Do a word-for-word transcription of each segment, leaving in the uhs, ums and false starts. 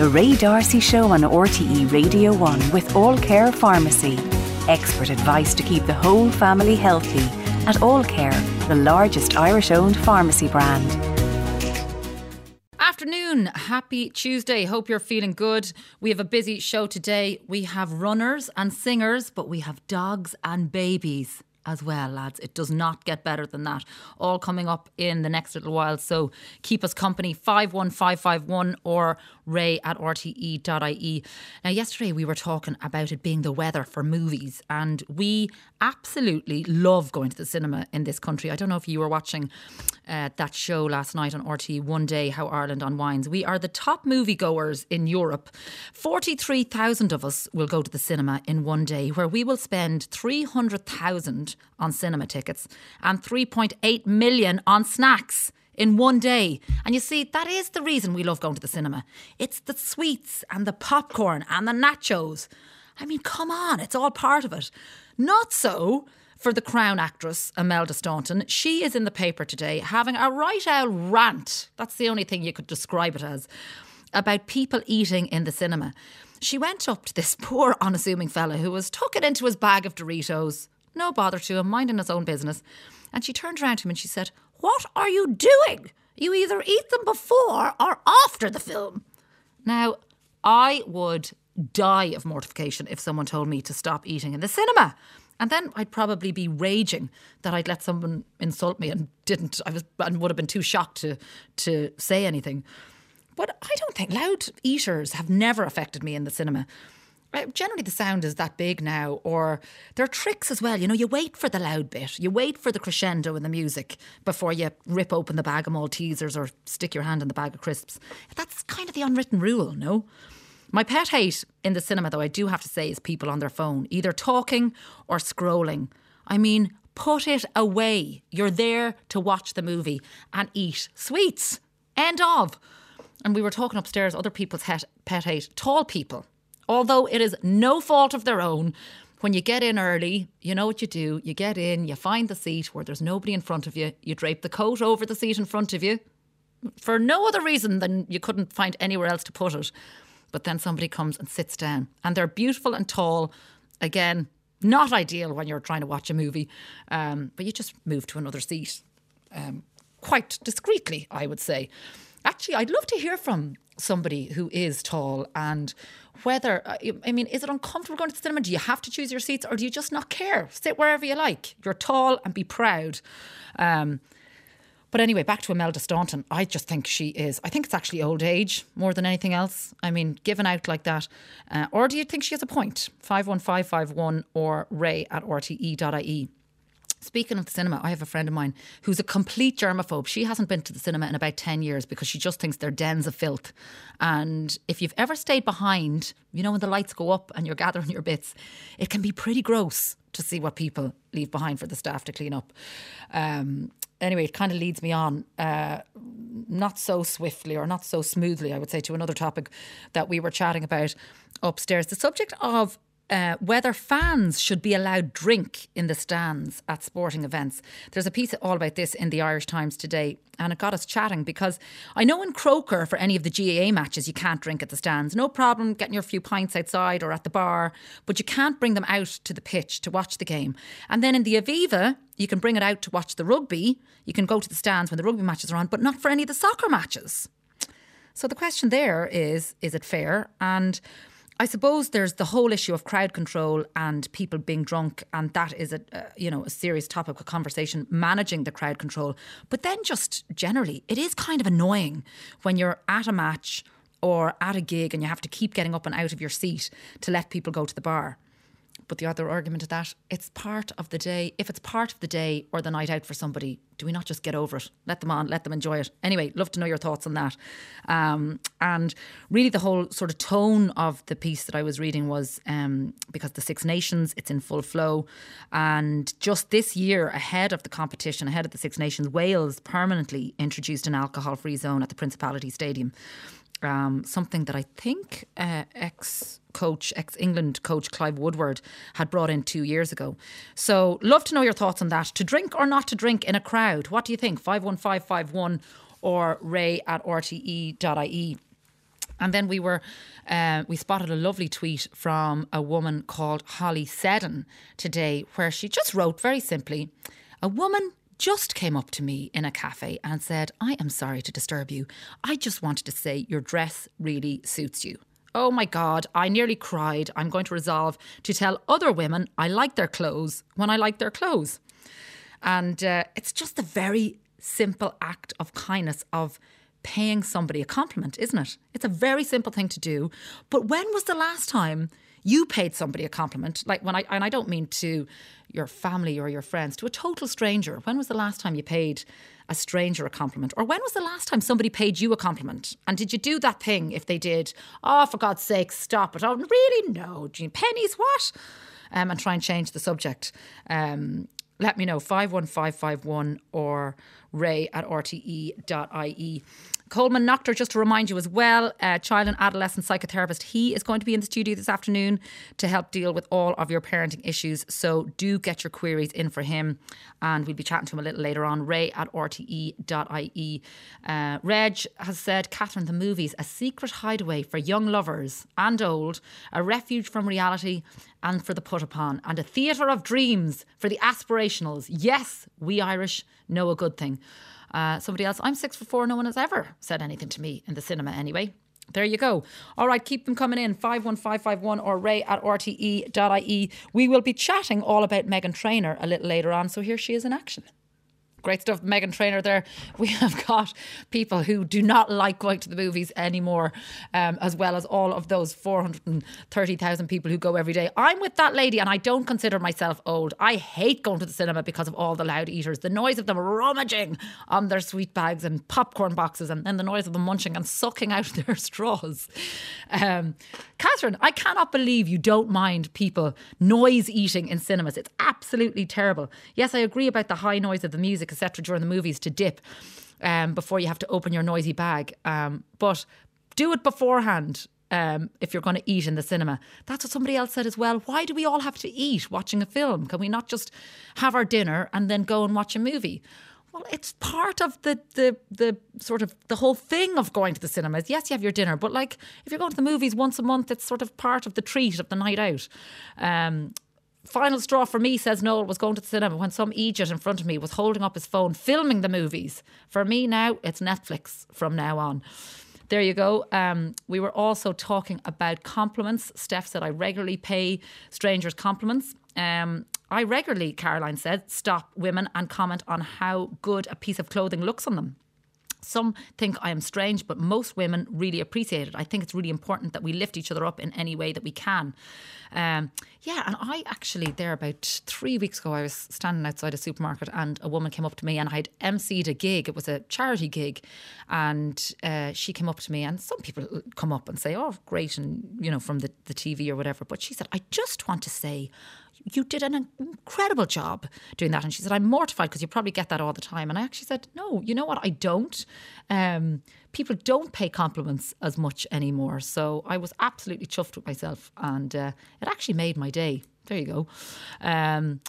The Ray D'Arcy Show on R T E Radio one with All Care Pharmacy. Expert advice to keep the whole family healthy at All Care, the largest Irish-owned pharmacy brand. Afternoon, happy Tuesday. Hope you're feeling good. We have a busy show today. We have runners and singers, but we have dogs and babies as well, lads. It does not get better than that. All coming up in the next little while. So keep us company. five one five five one or ray at r t e dot i e. Now, yesterday we were talking about it being the weather for movies, and we absolutely love going to the cinema in this country. I don't know if you were watching uh, that show last night on R T E, One Day, How Ireland Unwinds. We are the top moviegoers in Europe. forty-three thousand of us will go to the cinema in one day, where we will spend three hundred thousand on cinema tickets and three point eight million on snacks in one day. And you see, that is the reason we love going to the cinema. It's the sweets and the popcorn and the nachos. I mean, come on, it's all part of it. Not so for the Crown actress, Imelda Staunton. She is in the paper today having a right out rant, that's the only thing you could describe it as, about people eating in the cinema. She went up to this poor unassuming fella who was tucking into his bag of Doritos, no bother to him, minding his own business. And she turned around to him and she said, "What are you doing? You either eat them before or after the film." Now, I would die of mortification if someone told me to stop eating in the cinema. And then I'd probably be raging that I'd let someone insult me and didn't. I was and would have been too shocked to to say anything. But I don't think loud eaters have never affected me in the cinema. Generally the sound is that big now, or there are tricks as well. You know, you wait for the loud bit, you wait for the crescendo in the music before you rip open the bag of Maltesers or stick your hand in the bag of crisps. That's kind of the unwritten rule, no? My pet hate in the cinema, though, I do have to say, is people on their phone, either talking or scrolling. I mean, put it away. You're there to watch the movie and eat sweets. End of. And we were talking upstairs, other people's het, pet hate, tall people. Although it is no fault of their own, when you get in early, you know what you do. You get in, you find the seat where there's nobody in front of you. You drape the coat over the seat in front of you for no other reason than you couldn't find anywhere else to put it. But then somebody comes and sits down. And they're beautiful and tall. Again, not ideal when you're trying to watch a movie. Um, but you just move to another seat. Um, quite discreetly, I would say. Actually, I'd love to hear from somebody who is tall and whether, I mean, is it uncomfortable going to the cinema? Do you have to choose your seats or do you just not care? Sit wherever you like. You're tall and be proud. Um, but anyway, back to Imelda Staunton. I just think she is, I think it's actually old age more than anything else. I mean, given out like that. Uh, or do you think she has a point? five one five five one or ray at r t e dot i e. Speaking of the cinema, I have a friend of mine who's a complete germaphobe. She hasn't been to the cinema in about ten years because she just thinks they're dens of filth. And if you've ever stayed behind, you know, when the lights go up and you're gathering your bits, it can be pretty gross to see what people leave behind for the staff to clean up. Um, anyway, it kind of leads me on, uh, not so swiftly or not so smoothly, I would say, to another topic that we were chatting about upstairs. The subject of Uh, whether fans should be allowed drink in the stands at sporting events. There's a piece all about this in the Irish Times today, and it got us chatting because I know in Croker for any of the G A A matches you can't drink at the stands. No problem getting your few pints outside or at the bar, but you can't bring them out to the pitch to watch the game. And then in the Aviva, you can bring it out to watch the rugby. You can go to the stands when the rugby matches are on, but not for any of the soccer matches. So the question there is, is it fair? And I suppose there's the whole issue of crowd control and people being drunk, and that is a uh, you know a serious topic of conversation, managing the crowd control. But then just generally, it is kind of annoying when you're at a match or at a gig and you have to keep getting up and out of your seat to let people go to the bar. But the other argument of that, it's part of the day. If it's part of the day or the night out for somebody, do we not just get over it? Let them on, let them enjoy it. Anyway, love to know your thoughts on that. Um, and really the whole sort of tone of the piece that I was reading was um, because the Six Nations, it's in full flow. And just this year, ahead of the competition, ahead of the Six Nations, Wales permanently introduced an alcohol-free zone at the Principality Stadium. Um, something that I think uh, ex-coach, ex-England coach Clive Woodward had brought in two years ago. So love to know your thoughts on that. To drink or not to drink in a crowd? What do you think? five one five five one or ray at r t e dot i e. And then we were, uh, we spotted a lovely tweet from a woman called Holly Seddon today, where she just wrote very simply, a woman just came up to me in a cafe and said, I am sorry to disturb you. I just wanted to say your dress really suits you. Oh my God, I nearly cried. I'm going to resolve to tell other women I like their clothes when I like their clothes. And uh, it's just a very simple act of kindness of paying somebody a compliment, isn't it? It's a very simple thing to do. But when was the last time you paid somebody a compliment? Like when I, and I don't mean to your family or your friends, to a total stranger. When was the last time you paid a stranger a compliment? Or when was the last time somebody paid you a compliment? And did you do that thing if they did? Oh, for God's sake, stop it. Oh, really? No. Gee, pennies, what? Um, and try and change the subject. Um, let me know, five one five five one or ray at r t e dot i e. Coleman Noctor, just to remind you as well, uh, child and adolescent psychotherapist. He is going to be in the studio this afternoon to help deal with all of your parenting issues. So do get your queries in for him. And we'll be chatting to him a little later on. Ray at r t e dot i e. Uh, Reg has said, Catherine, the movies, a secret hideaway for young lovers and old, a refuge from reality and for the put upon, and a theatre of dreams for the aspirationals. Yes, we Irish know a good thing. Uh, somebody else, I'm six foot four, no one has ever said anything to me in the cinema anyway. There you go. All right, keep them coming in, five one five five one or ray at r t e dot i e. We will be chatting all about Meghan Trainor a little later on, so here she is in action. Great stuff, Meghan Trainor there. We have got people who do not like going to the movies anymore, um, as well as all of those four hundred thirty thousand people who go every day. I'm with that lady and I don't consider myself old. I hate going to the cinema because of all the loud eaters. The noise of them rummaging on their sweet bags and popcorn boxes, and then the noise of them munching and sucking out their straws. Um, Catherine, I cannot believe you don't mind people noise eating in cinemas. It's absolutely terrible. Yes, I agree about the high noise of the music, et cetera, during the movies to dip um, before you have to open your noisy bag. Um, but do it beforehand um, if you're going to eat in the cinema. That's what somebody else said as well. Why do we all have to eat watching a film? Can we not just have our dinner and then go and watch a movie? Well, it's part of the, the the sort of the whole thing of going to the cinemas. Yes, you have your dinner, but like if you're going to the movies once a month, it's sort of part of the treat of the night out. Um, final straw for me, says Noel, was going to the cinema when some idiot in front of me was holding up his phone, filming the movies. For me now, it's Netflix from now on. There you go. Um, we were also talking about compliments. Steph said, I regularly pay strangers compliments. Um, I regularly, Caroline said, stop women and comment on how good a piece of clothing looks on them. Some think I am strange, but most women really appreciate it. I think it's really important that we lift each other up in any way that we can. Um, yeah, and I actually, there about three weeks ago, I was standing outside a supermarket and a woman came up to me and I'd emceed a gig. It was a charity gig. And uh, she came up to me, and some people come up and say, oh, great, and, you know, from the, the T V or whatever. But she said, I just want to say, you did an incredible job doing that. And she said, I'm mortified because you probably get that all the time. And I actually said, no, you know what? I don't. Um, people don't pay compliments as much anymore. So I was absolutely chuffed with myself, and uh, it actually made my day. There you go. Um,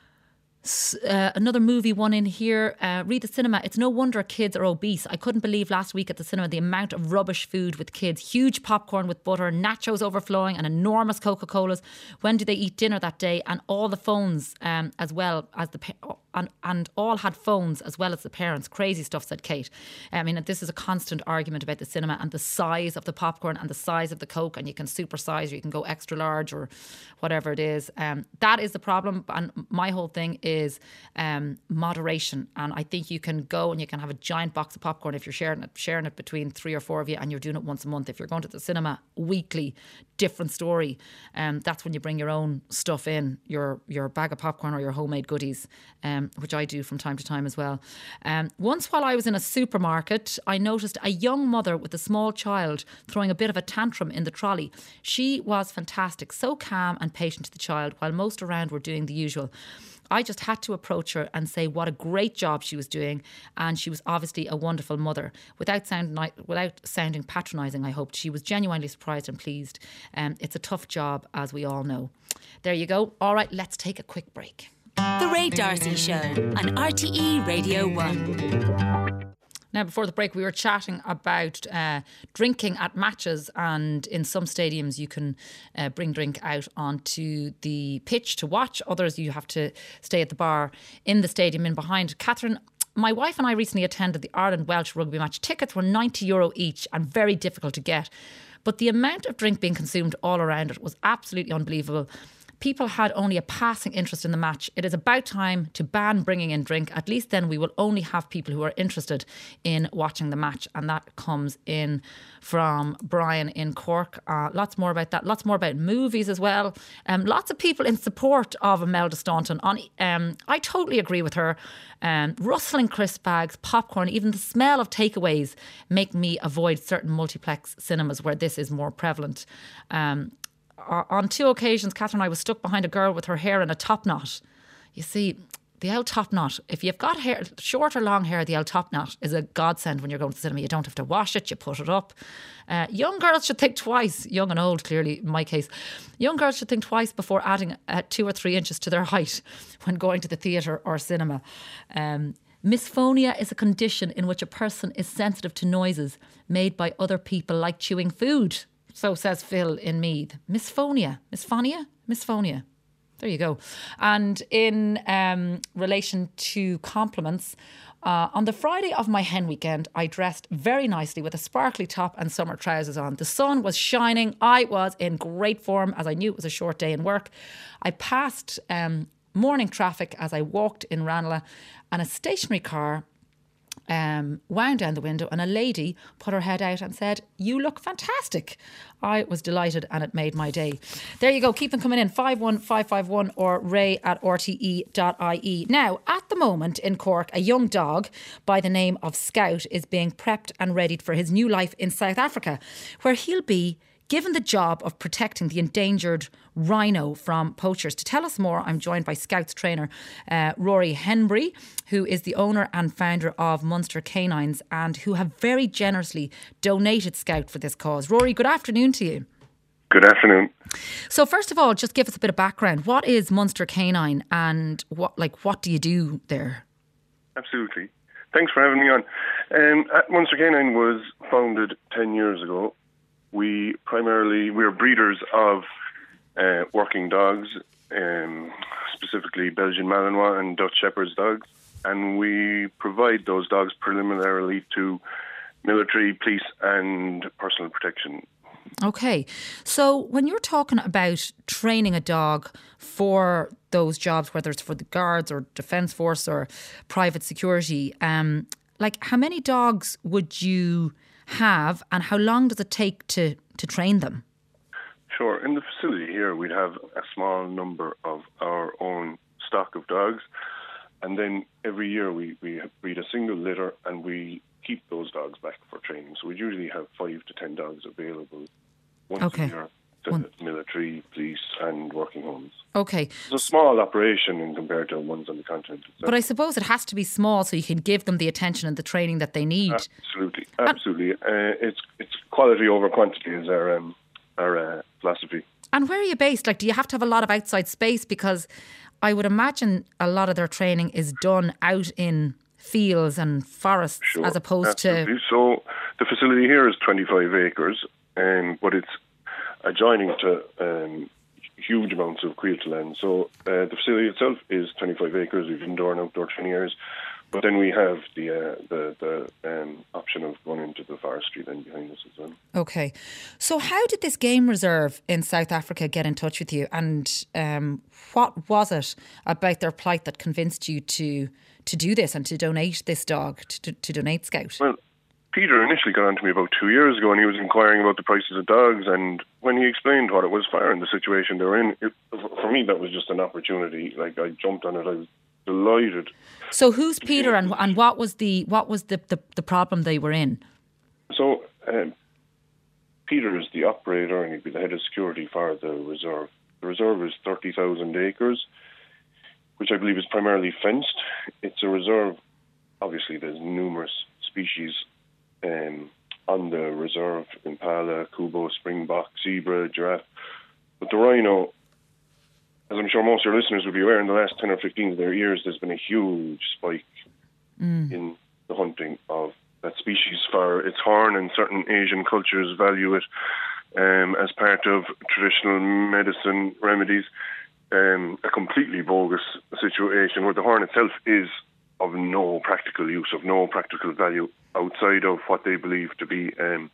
Uh, another movie one in here. Uh, read the cinema. It's no wonder kids are obese. I couldn't believe last week at the cinema the amount of rubbish food with kids. Huge popcorn with butter, nachos overflowing, and enormous Coca-Colas. When did they eat dinner that day? And all the phones, um, as well as the pa- and and all had phones as well as the parents. Crazy stuff, said Kate. I mean, this is a constant argument about the cinema and the size of the popcorn and the size of the Coke. And you can supersize, or you can go extra large, or whatever it is. Um, that is the problem. And my whole thing is. is um, moderation, and I think you can go and you can have a giant box of popcorn if you're sharing it sharing it between three or four of you, and you're doing it once a month. If you're going to the cinema weekly, different story. Um, that's when you bring your own stuff in, your your bag of popcorn or your homemade goodies, um, which I do from time to time as well. Um, once while I was in a supermarket, I noticed a young mother with a small child throwing a bit of a tantrum in the trolley. She was fantastic, so calm and patient to the child, while most around were doing the usual. I just had to approach her and say what a great job she was doing, and she was obviously a wonderful mother. Without sounding without sounding patronising, I hoped. She was genuinely surprised and pleased. Um, it's a tough job, as we all know. There you go. All right, let's take a quick break. The Ray D'Arcy Show on R T E Radio one. Now, before the break, we were chatting about uh, drinking at matches, and in some stadiums you can uh, bring drink out onto the pitch to watch. Others you have to stay at the bar in the stadium in behind. Catherine, my wife and I recently attended the Ireland-Welsh rugby match. Tickets were ninety euro each and very difficult to get. But the amount of drink being consumed all around it was absolutely unbelievable. People had only a passing interest in the match. It is about time to ban bringing in drink. At least then we will only have people who are interested in watching the match. And that comes in from Brian in Cork. Uh, lots more about that. Lots more about movies as well. Um, lots of people in support of Imelda Staunton. On, um, I totally agree with her. Um, rustling crisp bags, popcorn, even the smell of takeaways make me avoid certain multiplex cinemas where this is more prevalent. Um, On two occasions, Catherine and I was stuck behind a girl with her hair in a top knot. You see, the old top knot, if you've got hair, short or long hair, the old top knot is a godsend when you're going to the cinema. You don't have to wash it, you put it up. Uh, young girls should think twice, young and old, clearly, in my case. Young girls should think twice before adding uh, two or three inches to their height when going to the theatre or cinema. Um, Misphonia is a condition in which a person is sensitive to noises made by other people, like chewing food. So says Phil in Meath. Misphonia. Misphonia? Misphonia. There you go. And in um, relation to compliments, uh, on the Friday of my hen weekend, I dressed very nicely with a sparkly top and summer trousers on. The sun was shining. I was in great form as I knew it was a short day in work. I passed um, morning traffic as I walked in Ranelagh, and a stationary car Um, wound down the window, and a lady put her head out and said, "You look fantastic." I was delighted, and it made my day. There you go. Keep them coming in. five one five five one or ray at r t e dot i e. Now, at the moment in Cork, a young dog by the name of Scout is being prepped and readied for his new life in South Africa, where he'll be given the job of protecting the endangered rhino from poachers. To tell us more, I'm joined by Scout's trainer, uh, Rory Henbury, who is the owner and founder of Munster Canines, and who have very generously donated Scout for this cause. Rory, good afternoon to you. Good afternoon. So first of all, just give us a bit of background. What is Munster Canine, and what like what do you do there? Absolutely. Thanks for having me on. Um, at Munster Canine was founded ten years ago. We primarily, we're breeders of uh, working dogs, um, specifically Belgian Malinois and Dutch Shepherd's dogs. And we provide those dogs preliminarily to military, police and personal protection. Okay. So when you're talking about training a dog for those jobs, whether it's for the guards or defence force or private security, um, like how many dogs would you have, and how long does it take to, to train them? Sure. In the facility here, we'd have a small number of our own stock of dogs. And then every year we, we breed a single litter and we keep those dogs back for training. So we usually have five to ten dogs available once okay. a year to One. military, police and working homes. Okay. It's a small operation in compared to ones on the continent. But I suppose it has to be small so you can give them the attention and the training that they need. Absolutely, absolutely. Uh, it's it's quality over quantity is our um, our uh, philosophy. And where are you based? Like, do you have to have a lot of outside space? Because I would imagine a lot of their training is done out in fields and forests, sure, as opposed absolutely. to. So the facility here is twenty-five acres, um, but it's adjoining to um, huge amounts of Quilta land. So uh, the facility itself is twenty-five acres. We've indoor and outdoor training areas. But then we have the uh, the, the um, option of going into the forestry then behind us as well. Okay. So how did this game reserve in South Africa get in touch with you? And um, what was it about their plight that convinced you to to do this and to donate this dog, to, to donate Scout? Well, Peter initially got on to me about two years ago and he was inquiring about the prices of dogs, and when he explained what it was for and the situation they were in, it, for me that was just an opportunity. Like, I jumped on it, I was delighted. So who's Peter, and and what was the what was the, the, the problem they were in? So um, Peter is the operator and he'd be the head of security for the reserve. The reserve is thirty thousand acres, which I believe is primarily fenced. It's a reserve. Obviously, there's numerous species um, on the reserve: impala, kubo, springbok, zebra, giraffe. But the rhino, as I'm sure most of your listeners will be aware, in the last ten or fifteen of their years, there's been a huge spike mm. in the hunting of that species for its horn, and certain Asian cultures value it um, as part of traditional medicine remedies. Um, a completely bogus situation where the horn itself is of no practical use, of no practical value outside of what they believe to be um,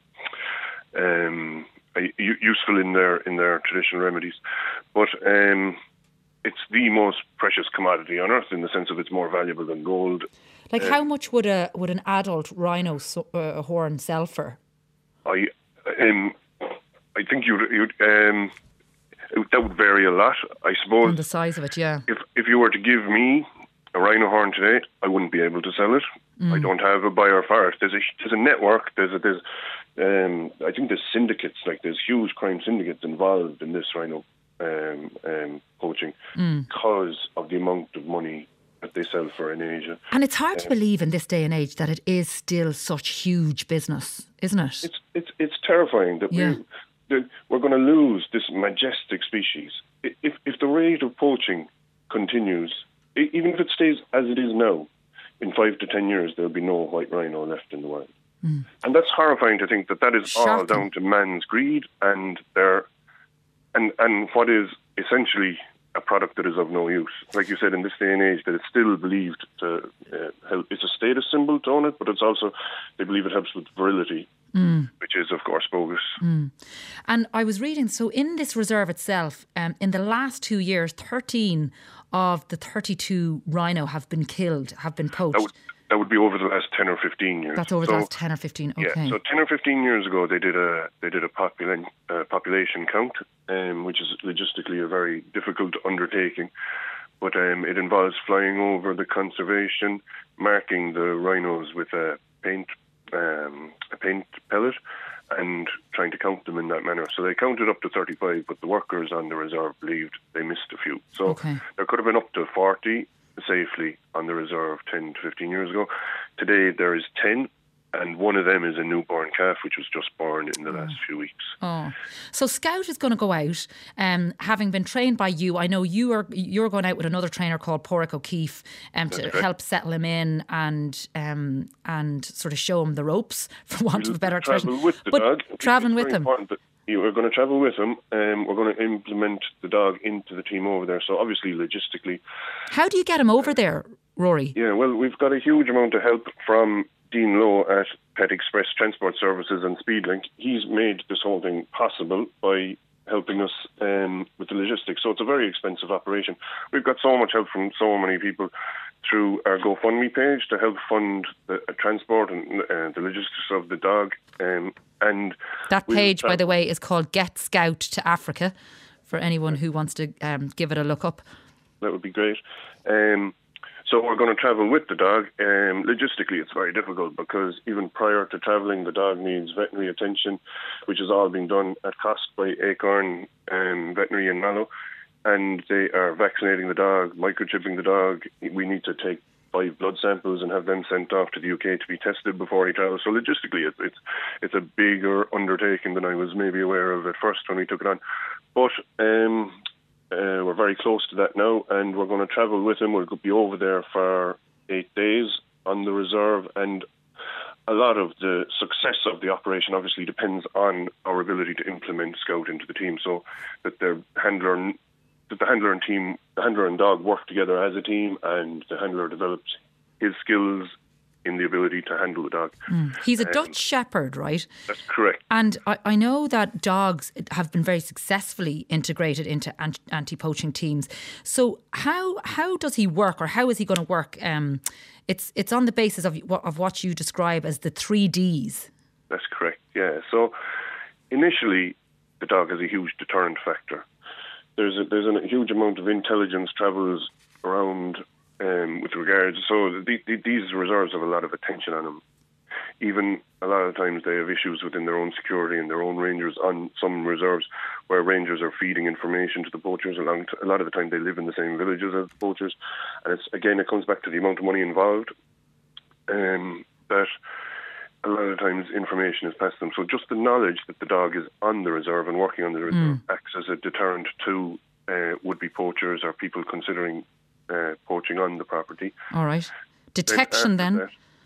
um, useful in their in their traditional remedies. But um, it's the most precious commodity on earth in the sense of it's more valuable than gold. Like, um, how much would a would an adult rhino so, uh, horn sell for? I um, I think you'd, you'd um, that would vary a lot, I suppose. On the size of it, yeah. If if you were to give me a rhino horn today, I wouldn't be able to sell it. Mm. I don't have a buyer for it. There's a there's a network. There's a there's um, I think there's syndicates, like there's huge crime syndicates involved in this rhino um, um, poaching mm. because of the amount of money that they sell for in Asia. And it's hard um, to believe in this day and age that it is still such huge business, isn't it? It's it's it's terrifying that yeah. we that we're going to lose this majestic species if if the rate of poaching continues. Even if it stays as it is now, in five to ten years, there'll be no white rhino left in the wild. Mm. And that's horrifying to think that that is Shocking. all down to man's greed and their and and what is essentially a product that is of no use. Like you said, in this day and age, that it's still believed to uh, help. It's a status symbol to own it, but it's also, they believe it helps with virility, mm. which is, of course, bogus. Mm. And I was reading, so in this reserve itself, um, in the last two years, thirteen of the thirty-two rhino have been killed, have been poached. That would, that would be over the last ten or fifteen years. That's over so, the last ten or fifteen, okay. Yeah, so ten or fifteen years ago, they did a they did a popula- uh, population count, um, which is logistically a very difficult undertaking. But um, it involves flying over the conservation, marking the rhinos with a paint um, a paint pellet, and trying to count them in that manner. So they counted up to thirty-five, but the workers on the reserve believed they missed a few. So okay. there could have been up to forty safely on the reserve ten to fifteen years ago. Today there is ten, and one of them is a newborn calf which was just born in the oh. last few weeks. Oh, so Scout is going to go out, um, having been trained by you. I know you are you're going out with another trainer called Porrick O'Keefe um, to correct. help settle him in and um, and sort of show him the ropes, for want we'll of a better expression. Travel with the but dog. Traveling with him. You are going to travel with him, and we're going to implement the dog into the team over there. So obviously, logistically, how do you get him over there, Rory? Yeah, well, we've got a huge amount of help from Dean Lowe at Pet Express Transport Services and Speedlink. He's made this whole thing possible by helping us um, with the logistics. So it's a very expensive operation. We've got so much help from so many people through our GoFundMe page to help fund the uh, transport and uh, the logistics of the dog. Um, and that page, we'll, uh, by the way, is called Get Scout to Africa, for anyone who wants to um, give it a look up. That would be great. Um, so we're going to travel with the dog. Um, logistically, it's very difficult because even prior to travelling, the dog needs veterinary attention, which is all being done at cost by Acorn um, Veterinary in Mallow. And they are vaccinating the dog, microchipping the dog. We need to take five blood samples and have them sent off to the U K to be tested before he travels. So logistically, it's it's it's a bigger undertaking than I was maybe aware of at first when we took it on. But um, uh, we're very close to that now, and we're going to travel with him. We'll be over there for eight days on the reserve, and a lot of the success of the operation obviously depends on our ability to implement Scout into the team, so that the handler. that the handler and team, the handler and dog work together as a team, and the handler develops his skills in the ability to handle the dog. Mm. He's a um, Dutch Shepherd, right? That's correct. And I, I know that dogs have been very successfully integrated into anti-poaching teams. So how how does he work, or how is he going to work? Um, it's it's on the basis of of what you describe as the three Ds. That's correct. Yeah. So initially, the dog has a huge deterrent factor. There's a, there's a huge amount of intelligence travels around um, with regards. So the, the, these reserves have a lot of attention on them. Even a lot of times they have issues within their own security and their own rangers on some reserves, where rangers are feeding information to the poachers. Along to, a lot of the time they live in the same villages as the poachers, and it's again it comes back to the amount of money involved. Um, that. A lot of times information is passed to them. So just the knowledge that the dog is on the reserve and working on the reserve mm. acts as a deterrent to uh, would-be poachers or people considering uh, poaching on the property. All right. Detection then? That,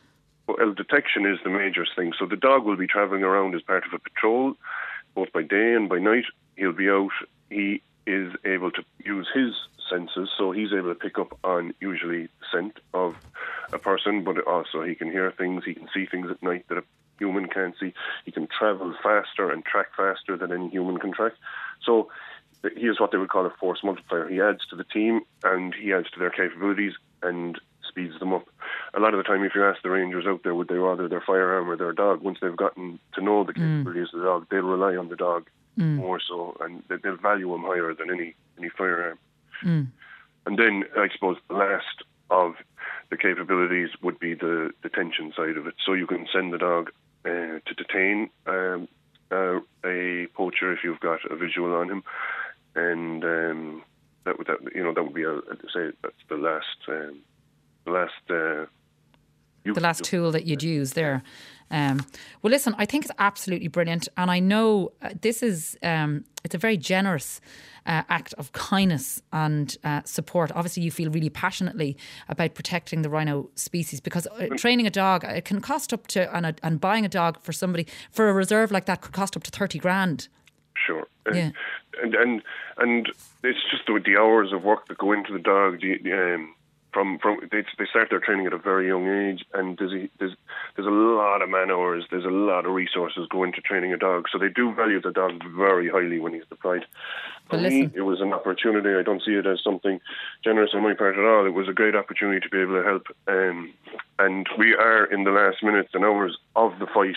well, detection is the major thing. So the dog will be travelling around as part of a patrol, both by day and by night. He'll be out. He is able to use his senses, so he's able to pick up on usually scent of a person, but also he can hear things, he can see things at night that a human can't see. He can travel faster and track faster than any human can track. So he is what they would call a force multiplier. He adds to the team and he adds to their capabilities and speeds them up. A lot of the time, if you ask the rangers out there, would they rather their firearm or their dog, once they've gotten to know the capabilities mm. of the dog, they'll rely on the dog mm. more so, and they'll value him higher than any, any firearm. Mm. And then, I suppose, the last of the capabilities would be the detention side of it. So you can send the dog uh, to detain um, uh, a poacher if you've got a visual on him, and um, that would that you know that would be a, say that's the last um, the last uh, the last tool that you'd use there. Um, well, listen, I think it's absolutely brilliant, and I know uh, this is um, it's a very generous uh, act of kindness and uh, support. Obviously, you feel really passionately about protecting the rhino species, because uh, training a dog, it can cost up to and, a, and buying a dog for somebody for a reserve like that could cost up to thirty grand. Sure, yeah, and and and it's just the, the hours of work that go into the dog. The, um, From from they they start their training at a very young age, and there's a, there's there's a lot of man hours, there's a lot of resources go into training a dog. So they do value the dog very highly when he's deployed. For well, me, it was an opportunity. I don't see it as something generous on my part at all. It was a great opportunity to be able to help, um, and we are in the last minutes and hours of the fight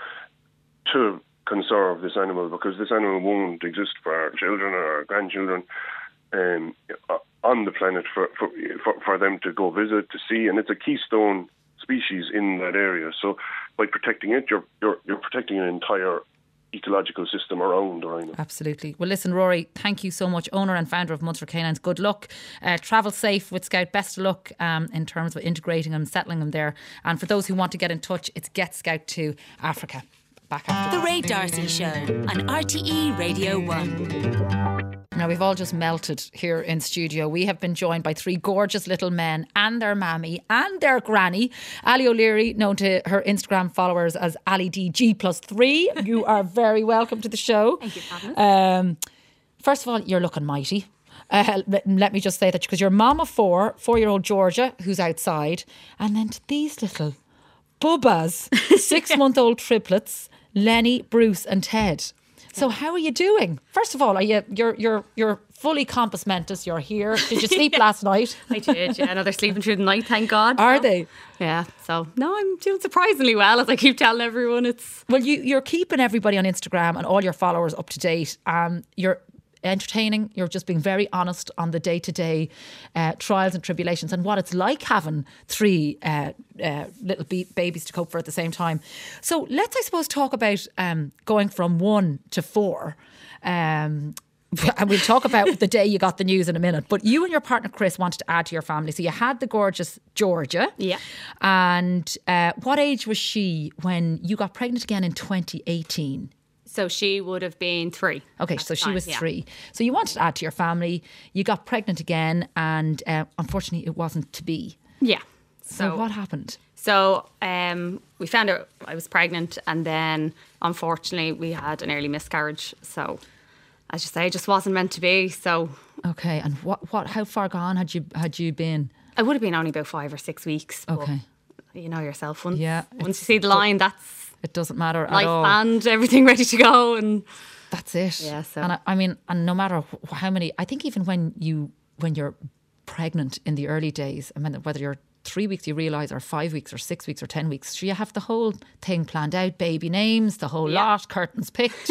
to conserve this animal, because this animal won't exist for our children or our grandchildren. Um, on the planet for, for for for them to go visit, to see, and it's a keystone species in that area. So by protecting it, you're you're you're protecting an entire ecological system around the rhino. Absolutely. Well, listen, Rory, thank you so much, owner and founder of Munster Canines. Good luck. Uh, travel safe with Scout. Best of luck um, in terms of integrating them, settling them there. And for those who want to get in touch, it's Get Scout to Africa. Back after The Ray D'Arcy Show on R T E Radio one. Now, we've all just melted here in studio. We have been joined by three gorgeous little men and their mammy and their granny. Ali O'Leary, known to her Instagram followers as Ali D G plus three. You are very welcome to the show. Thank you for having us. Um, first of all, you're looking mighty. Uh, let, let me just say that, because you're mom of four, four-year-old Georgia, who's outside, and then to these little bubbas, six-month-old triplets, Lenny, Bruce and Ted. So how are you doing? First of all, are you you're you're you're fully compos mentis? You're here. Did you sleep last night? I did. Yeah, no, they're sleeping through the night. Thank God. Are so. they? Yeah. So no, I'm doing surprisingly well, as I keep telling everyone. It's well, you you're keeping everybody on Instagram and all your followers up to date. Um, you're entertaining. You're just being very honest on the day-to-day uh, trials and tribulations and what it's like having three uh, uh, little be- babies to cope for at the same time. So let's, I suppose, talk about um, going from one to four. Um, and we'll talk about the day you got the news in a minute. But you and your partner Chris wanted to add to your family. So you had the gorgeous Georgia. Yeah. And uh, what age was she when you got pregnant again in twenty eighteen? So she would have been three. Okay, so she time, was yeah. three. So you wanted to add to your family. You got pregnant again, and uh, unfortunately, it wasn't to be. Yeah. So, So what happened? So um, we found out I was pregnant, and then unfortunately we had an early miscarriage. So as you say, it just wasn't meant to be. So Okay, and what, what? How far gone had you had you been? I would have been only about five or six weeks. but Okay, you know yourself. Once, Yeah, once it's- you see the line, that's it doesn't matter life at all. and everything ready to go. And That's it. Yeah, so- And I, I mean, and no matter wh- how many, I think even when you when you're pregnant in the early days, I mean, whether you're three weeks, you realise, or five weeks, or six weeks, or ten weeks, so you have the whole thing planned out, baby names, the whole Yeah. lot, curtains picked,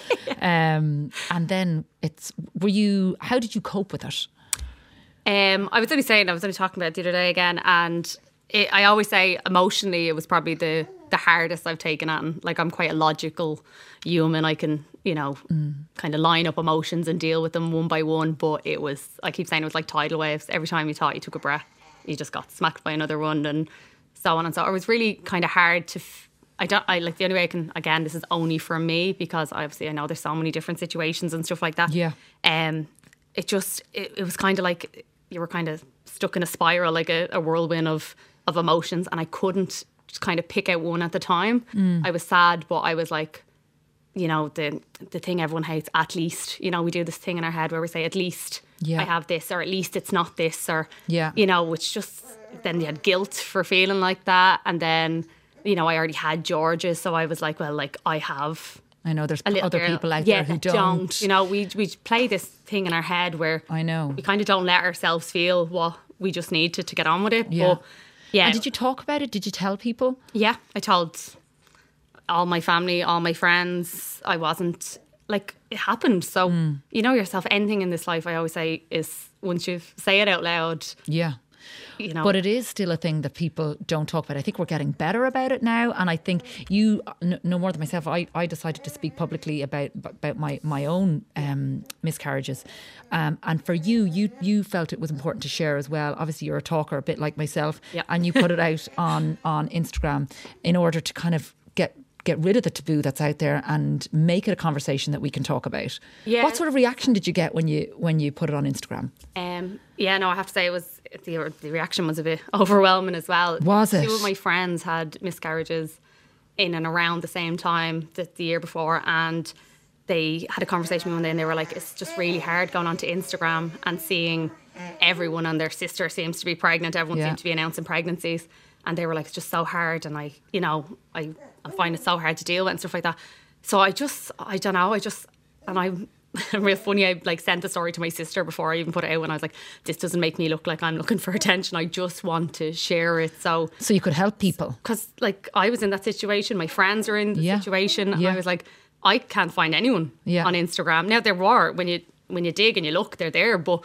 um, and then it's. Were you? How did you cope with it? Um, I was only saying, I was only talking about it the other day again, and it, I always say emotionally it was probably the, the hardest I've taken on. Like, I'm quite a logical human. I can, you know, mm. kind of line up emotions and deal with them one by one. But it was, I keep saying, it was like tidal waves. Every time you thought you took a breath, you just got smacked by another one, and so on and so on. It was really kind of hard to... F- I don't. I like the only way I can. Again, this is only for me, because obviously I know there's so many different situations and stuff like that. Yeah. Um. It just. It, it was kind of like you were kind of stuck in a spiral, like a, a whirlwind of of emotions, and I couldn't just kind of pick out one at the time. Mm. I was sad, but I was like, you know, the the thing everyone hates, at least. You know, we do this thing in our head where we say, at least Yeah. I have this, or at least it's not this, or, Yeah. you know, which just, then you had guilt for feeling like that. And then, you know, I already had George's, so I was like, well, like, I have I know there's a little other girl. people out yeah, there who that don't. You know, we we play this thing in our head where I know. we kind of don't let ourselves feel what we just need to, to get on with it. Yeah. But yeah. And did you talk about it? Did you tell people? Yeah, I told all my family, all my friends. I wasn't, like, it happened. So, Mm. you know yourself, anything in this life, I always say, is once you say it out loud, Yeah. you know. But it is still a thing that people don't talk about. I think we're getting better about it now. And I think you, n- no more than myself, I, I decided to speak publicly about about my, my own um, miscarriages. Um, and for you, you you felt it was important to share as well. Obviously, you're a talker, a bit like myself. Yeah. And you put it out on, on Instagram in order to kind of get get rid of the taboo that's out there and make it a conversation that we can talk about. Yeah. What sort of reaction did you get when you when you put it on Instagram? Um, yeah, no, I have to say it was the the reaction was a bit overwhelming as well. Was it? Two of my friends had miscarriages in and around the same time that the year before, and they had a conversation one day, and they were like, "It's just really hard going onto Instagram and seeing everyone and their sister seems to be pregnant. Everyone Yeah. seems to be announcing pregnancies." And they were like, "It's just so hard," and I, you know, I, I find it so hard to deal with and stuff like that. So I just, I don't know, I just, and I'm real funny. I like sent the story to my sister before I even put it out, and I was like, "This doesn't make me look like I'm looking for attention. I just want to share it." So, So you could help people. because like I was in that situation, my friends are in the Yeah. situation, and Yeah. I was like, I can't find anyone Yeah. on Instagram. Now there were when you when you dig and you look, they're there, but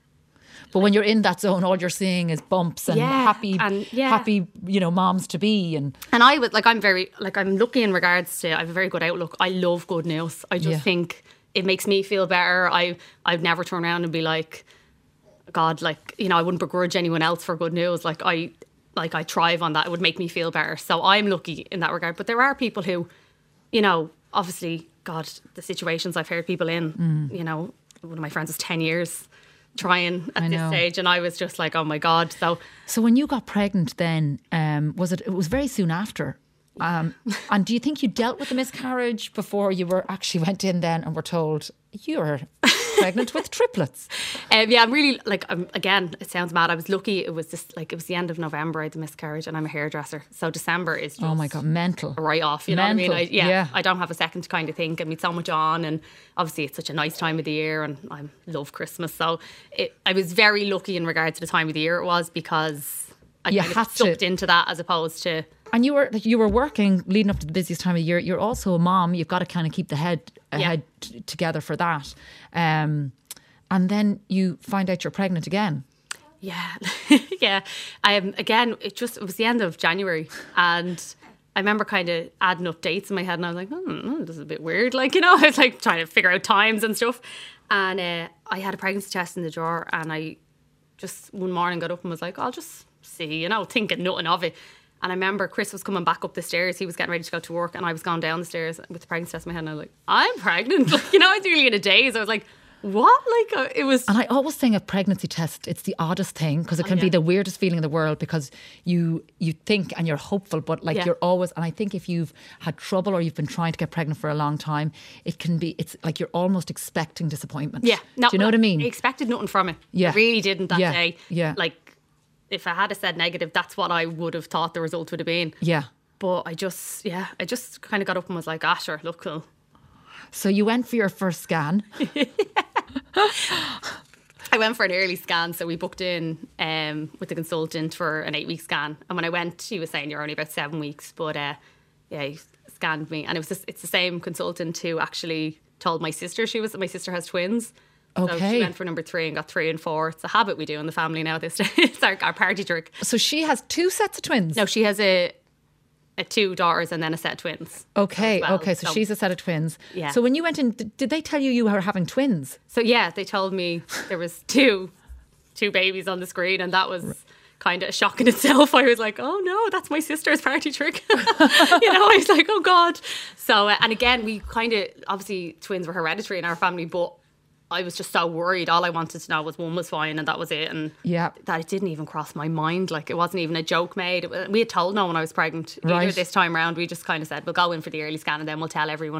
But when you're in that zone, all you're seeing is bumps and Yeah, happy, and yeah. happy, you know, moms to be, and And I would like I'm very like I'm lucky in regards to I have a very good outlook. I love good news. I just Yeah. think it makes me feel better. I I've never turn around and be like, God, like, you know, I wouldn't begrudge anyone else for good news. Like I like I thrive on that. It would make me feel better. So I'm lucky in that regard. But there are people who, you know, obviously, God, the situations I've heard people in, Mm. you know, one of my friends was ten years trying at I this know. stage, and I was just like, oh my God. So so when you got pregnant, then um, was it? It was very soon after. Um, and do you think you dealt with the miscarriage before you were actually went in then and were told you're pregnant with triplets? Um, yeah, I'm really like I'm, again. It sounds mad. I was lucky. It was just like it was the end of November. I had the miscarriage, and I'm a hairdresser, so December is just Oh my God, mental. a write off. You know Mental, what I mean? I, yeah, yeah. I don't have a second to kind of think, and we had so much on, and obviously it's such a nice time of the year, and I love Christmas. So it, I was very lucky in regard to the time of the year it was because I You kind had of to- sucked into that as opposed to. And you were you were working leading up to the busiest time of the year. You're also a mom. You've got to kind of keep the head Yeah. head t- together for that. Um, and then you find out you're pregnant again. Yeah, yeah. Um, again, it just it was the end of January, and I remember kind of adding up dates in my head, and I was like, hmm, this is a bit weird. Like, you know, I was like trying to figure out times and stuff, and uh, I had a pregnancy test in the drawer, and I just one morning got up and was like, I'll just see, you know, thinking nothing of it. And I remember Chris was coming back up the stairs. He was getting ready to go to work, and I was going down the stairs with the pregnancy test in my head, and I was like, I'm pregnant. Like, you know, I was really in a daze. I was like, what? Like, uh, it was. And I always think a pregnancy test, it's the oddest thing because it can be yeah. the weirdest feeling in the world because you you think and you're hopeful, but like Yeah. you're always, and I think if you've had trouble or you've been trying to get pregnant for a long time, it can be, it's like you're almost expecting disappointment. Yeah. No, Do you know what I mean? I expected nothing from it. Yeah. I really didn't that Yeah. day. Yeah. Like, if I had have said negative, that's what I would have thought the result would have been. Yeah. But I just, yeah, I just kind of got up and was like, ah, sure, look, cool. So you went for your first scan. I went for an early scan, so we booked in um, with the consultant for an eight-week scan. And when I went, he was saying you're only about seven weeks. But uh, yeah, he scanned me, and it was just, it's the same consultant who actually told my sister she was. My sister has twins. So Okay. she went for number three and got three and four. It's a habit we do in the family now. This it's our, our party trick. So she has two sets of twins. No, she has a, a two daughters and then a set of twins. Okay, as well. okay. So, So- she's a set of twins. Yeah. So when you went in, d- did they tell you you were having twins? So yeah, they told me there was two, two babies on the screen, and that was kind of a shock in itself. I was like, oh no, that's my sister's party trick. You know, I was like, oh God. So uh, and again, we kind of obviously twins were hereditary in our family, but I was just so worried. All I wanted to know was one was fine and that was it. And Yeah. that it didn't even cross my mind. Like, it wasn't even a joke made. It was, we had told no one I was pregnant either Right. this time around. We just kind of said, we'll go in for the early scan and then we'll tell everyone.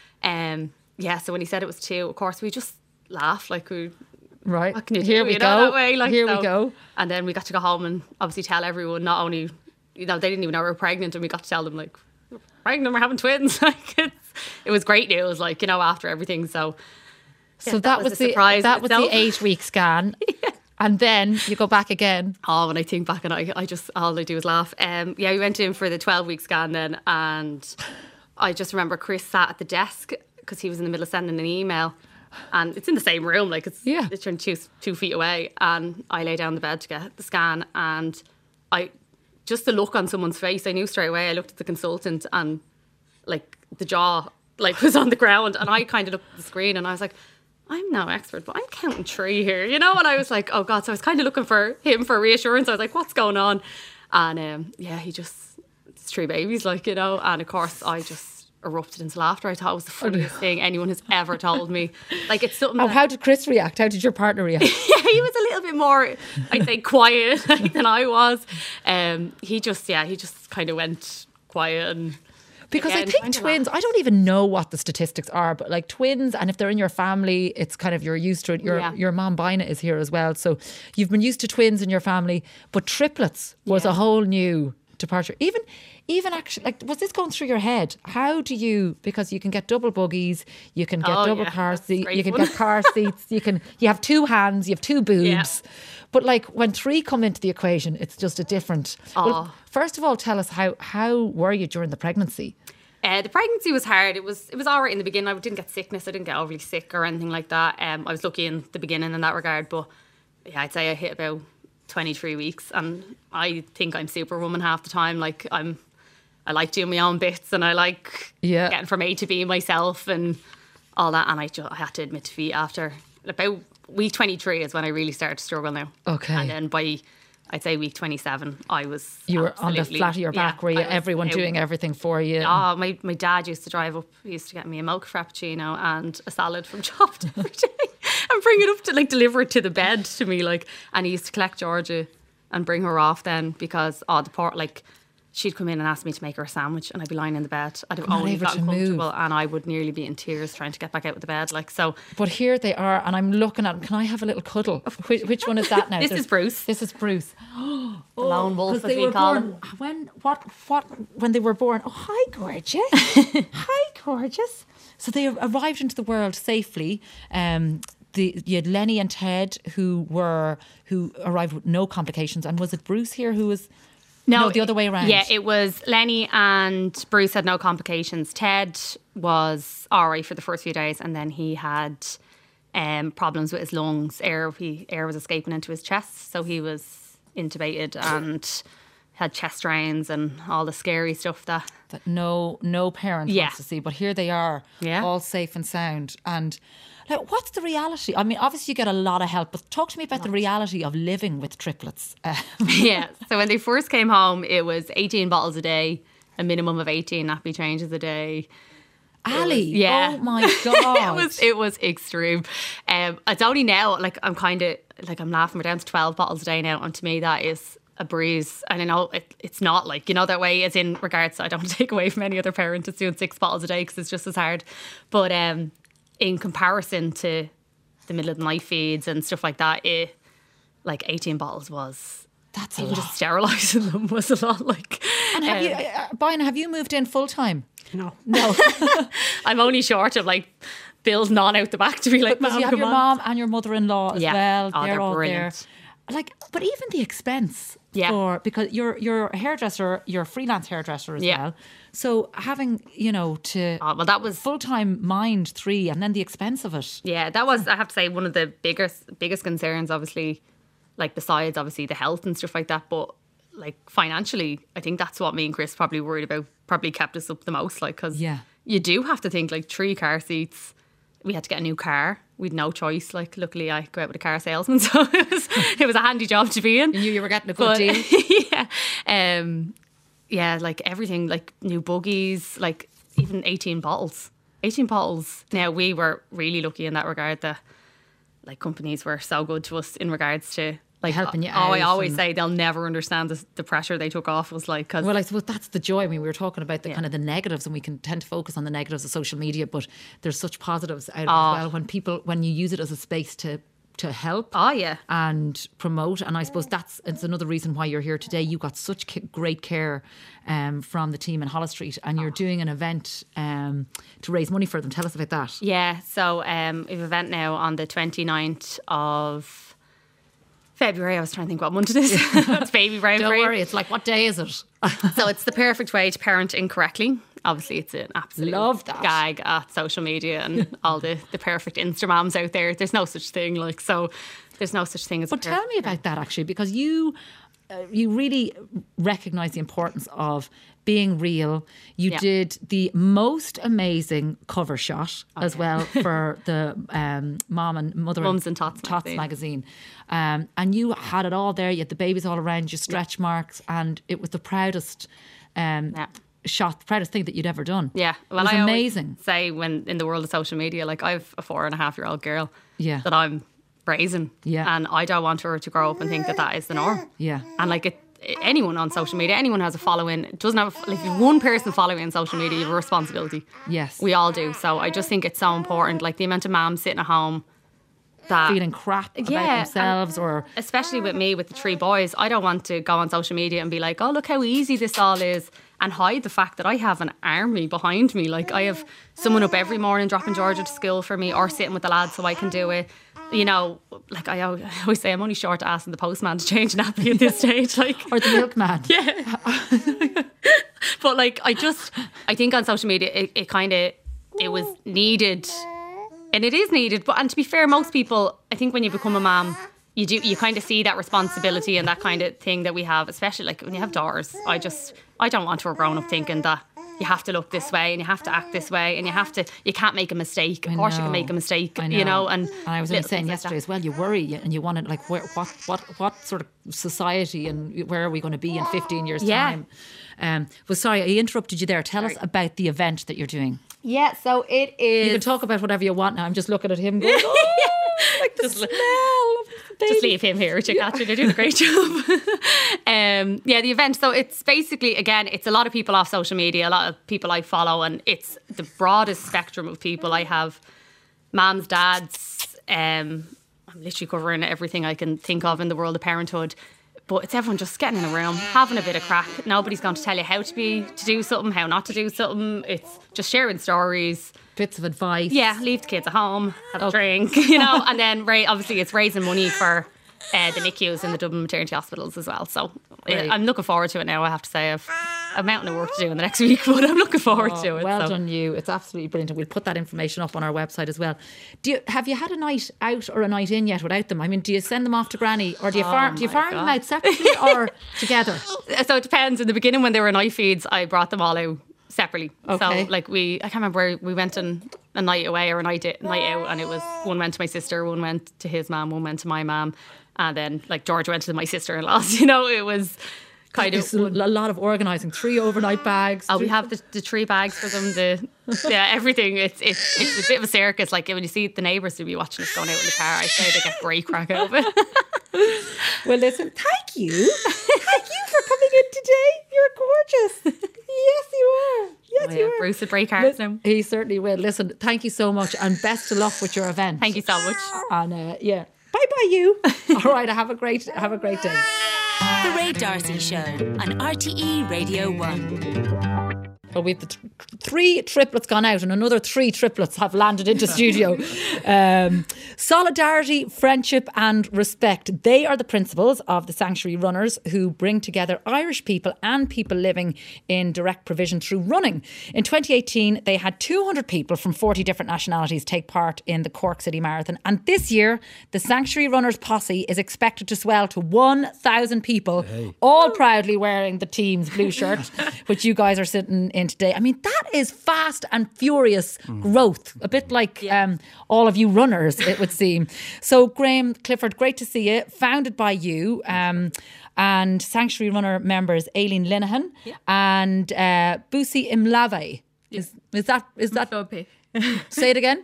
Um, yeah, so when he said it was two, of course, we just laughed. Like, we, Right. what can you do? Here we you know, go. that way, like, Here so. we go. And then we got to go home and obviously tell everyone, not only, you know, they didn't even know we were pregnant, and we got to tell them, like, we're pregnant, we're having twins. Like, it's, it was great news, like, you know, after everything. So, So yeah, that, was, a the surprise that was the itself. eight week scan. And then you go back again. Oh, when I think back, and I, I just, all I do is laugh. Um, yeah, we went in for the twelve week scan then, and I just remember Chris sat at the desk because he was in the middle of sending an email, and it's in the same room, like it's Yeah. literally two, two feet away. And I lay down the bed to get the scan, and I, just the look on someone's face, I knew straight away. I looked at the consultant, and like the jaw like was on the ground, and I kind of looked at the screen, and I was like, I'm no expert, but I'm counting three here, you know? And I was like, oh God. So I was kind of looking for him for reassurance. I was like, what's going on? And um, yeah, he just, it's three babies, like, you know? And of course, I just erupted into laughter. I thought it was the funniest thing anyone has ever told me. Like, it's something Oh, that, how did Chris react? How did your partner react? yeah, he was a little bit more, I'd say, quiet than I was. Um, he just, yeah, he just kind of went quiet and... Because Again, I think trying to twins, I don't even know what the statistics are, but like twins, and if they're in your family, it's kind of, you're used to it. Your Yeah. your mom Bina is here as well. So you've been used to twins in your family, but triplets was Yeah. a whole new departure. Even, even actually, like, was this going through your head? How do you, because you can get double buggies, you can get Oh, double yeah, car that's seats, great you can fun. get car seats, you can, you have two hands, you have two boobs. But like when three come into the equation, it's just a different. Well, Oh. first of all, tell us how, how were you during the pregnancy? Uh, the pregnancy was hard. It was it was all right in the beginning. I didn't get sickness. I didn't get overly sick or anything like that. Um, I was lucky in the beginning in that regard. But yeah, I'd say I hit about twenty-three weeks, and I think I'm superwoman half the time. Like I'm, I like doing my own bits, and I like Yeah. getting from A to B myself and all that. And I just I had to admit defeat after about week twenty-three is when I really started to struggle now. Okay. And then by I'd say week twenty-seven, I was You were on the absolutely- flat of your back, yeah, were you? I was Everyone out. doing everything for you. Oh, my, my dad used to drive up, he used to get me a milk frappuccino and a salad from Chopped every day and bring it up to, like, deliver it to the bed to me, like, and he used to collect Georgia and bring her off then because, oh, the poor, like, she'd come in and ask me to make her a sandwich and I'd be lying in the bed. I'd have Not only able gotten to move. comfortable and I would nearly be in tears trying to get back out of the bed, like, so. But here they are, and I'm looking at them. Can I have a little cuddle? Which, which one is that now? This There's- is Bruce. This is Bruce. The lone wolf, 'Cause as they we were call born, him. when what what when they were born. Oh, hi, gorgeous. Hi, gorgeous. So they arrived into the world safely. Um, the you had Lenny and Ted who were who arrived with no complications, and was it Bruce here who was? No, the other way around. Yeah, it was Lenny and Bruce had no complications. Ted was all right for the first few days, and then he had um, problems with his lungs. Air, he, air was escaping into his chest, so he was intubated and had chest drains and all the scary stuff that. that no no parent Yeah. wants to see, but here they are, Yeah. all safe and sound. And like, what's the reality? I mean, obviously you get a lot of help, but talk to me about the reality of living with triplets. Uh, Yeah, so when they first came home, it was eighteen bottles a day, a minimum of eighteen nappy changes a day. Ali, yeah. oh my god, it was it was extreme. Um, it's only now, like I'm kind of like I'm laughing. We're down to twelve bottles a day now, and to me that is a breeze. And I know it, it's not like, you know, that way. As in regards, I don't take away from any other parent that's doing six bottles a day because it's just as hard. But um, in comparison to the middle of the night feeds and stuff like that, it like eighteen bottles was. that's a Even lot. just sterilising them was a lot. Like, And have um, you, uh, Bina, have you moved in full time? No. No, I'm only short of like building on out the back to be like, because Mom, you have come your on. mom and your mother-in-law as Yeah. well. Oh, they're, they're all brilliant. there. Like, but even the expense Yeah. for, because you're you're a hairdresser, you're a freelance hairdresser as Yeah. well. So having, you know, to Oh, well, that was full time mind three, and then the expense of it. Yeah, that was, I have to say, one of the biggest biggest concerns, obviously, like besides obviously the health and stuff like that, but like financially, I think that's what me and Chris probably worried about, probably kept us up the most, like, because Yeah. you do have to think like three car seats. We had to get a new car. We'd no choice. Like, luckily, I go out with a car salesman, so it was, it was a handy job to be in. You knew you were getting a good But deal. yeah, um, yeah, like everything, like new buggies, like even eighteen bottles. eighteen bottles. Now we were really lucky in that regard that like companies were so good to us in regards to like helping you oh, I out always and- say they'll never understand the, the pressure they took off was like, cause Well, I suppose that's the joy. I mean, we were talking about the Yeah. kind of the negatives, and we can tend to focus on the negatives of social media, but there's such positives out of it Oh. as well when people, when you use it as a space to to help oh yeah, and promote. And I suppose that's it's another reason why you're here today. You got such ca- great care um, from the team in Holles Street, and you're doing an event um, to raise money for them. Tell us about that. yeah. So um, we have an event now on the twenty-ninth of February. I was trying to think what month it is. It's baby brown Don't free. worry, it's like, what day is it? So it's the perfect way to parent incorrectly. Obviously, it's an absolute Love that. gag at social media and all the, the perfect Insta moms out there. There's no such thing. Like, so there's no such thing as But a tell me about that, actually, because you uh, you really recognise the importance of being real. You Yeah. did the most amazing cover shot as yeah. well for the um, Mom and Mother Mums and Tots magazine. magazine. Um, and you had it all there. You had the babies all around you, stretch marks, and it was the proudest um, Yeah. shot, the proudest thing that you'd ever done. Yeah, well, it was I always amazing. say when in the world of social media, like I've a four and a half year old girl, Yeah. that I'm brazen, Yeah. and I don't want her to grow up and think that that is the norm. Yeah. And like it, anyone on social media, anyone who has a following, it doesn't have like if you've one person following on social media, you have a responsibility. Yes. We all do. So I just think it's so important. Like the amount of moms sitting at home that Feeling crap about Yeah, themselves, or especially with me with the three boys, I don't want to go on social media and be like, oh, look how easy this all is, and hide the fact that I have an army behind me. Like I have someone up every morning dropping Georgia to school for me, or sitting with the lads so I can do it. You know, like I always, I always say, I'm only short to asking the postman to change an nappy at this stage. Like, or the milkman. yeah. But like, I just, I think on social media, it, it kind of, it was needed. And it is needed, but and to be fair, most people, I think when you become a mom, you do you kind of see that responsibility and that kind of thing that we have, especially like when you have daughters. I just I don't want her growing up thinking that you have to look this way and you have to act this way and you have to you can't make a mistake. Of I course, you know. can make a mistake, I you know. And, And I was only little saying things like yesterday that. as well, you worry and you want to like, where, what, what, what sort of society and where are we going to be in fifteen years' Yeah. time? Um, well, sorry, I interrupted you there. Tell us about the event that you're doing. Yeah, so it is. You can talk about whatever you want now. I'm just looking at him going, oh, like the Just li- smell of the baby. Just leave him here, Chick Catcher. They're doing a great job. um, yeah, the event. So it's basically, again, it's a lot of people off social media, a lot of people I follow, and it's the broadest spectrum of people. I have mums, dads. Um, I'm literally covering everything I can think of in the world of parenthood. But it's everyone just getting in a room, having a bit of crack. Nobody's going to tell you how to be, to do something, how not to do something. It's just sharing stories. Bits of advice. Yeah, leave the kids at home, have a drink, you know, and then ra- obviously it's raising money for uh, the N I C Us and the Dublin maternity hospitals as well. So Great. uh, I'm looking forward to it now. I have to say I've a mountain of work to do in the next week, but I'm looking forward Oh, to it. well so. done, you. It's absolutely brilliant. And we'll put that information up on our website as well. Do you have you had a night out or a night in yet without them? I mean, do you send them off to Granny, or do you farm do you my farm them God. out separately or together? So it depends. In the beginning, when they were night feeds, I brought them all out separately. Okay. So like we, I can't remember where we went on a night away or a night night out, and it was one went to my sister, one went to his mum, one went to my mum, and then like George went to my sister-in-law's. You know, it was kind It's of. a lot of organising. Three overnight bags. Oh, we three- have the, the tree bags for them, the yeah, everything. It's it's it's a bit of a circus. Like when you see the neighbours to be watching us going out in the car, I say they get great crack out of it. Well, listen, thank you. Thank you for coming in today. You're gorgeous. Yes, you are. Yes, Oh, you yeah, are. Bruce would break hearts now. He certainly will. Listen, thank you so much, and best of luck with your event. Thank you so much. And uh, yeah, bye bye, you. All right, have a great have a great day. The Ray Darcy Show on R T E Radio one. Well, we've the th- three triplets gone out, and another three triplets have landed into studio. Um, solidarity, friendship, and respect. They are the principles of the Sanctuary Runners, who bring together Irish people and people living in direct provision through running. In twenty eighteen, they had two hundred people from forty different nationalities take part in the Cork City Marathon. And this year, the Sanctuary Runners posse is expected to swell to one thousand people, all proudly wearing the team's blue shirt, which you guys are sitting in today. I mean, that is fast and furious growth, a bit like um, all of you runners, it would seem. So, Graham Clifford, great to see you. Founded by you um, and Sanctuary Runner members Aileen Linehan and uh, Busi Imlave. Is, is that is that? Say it again.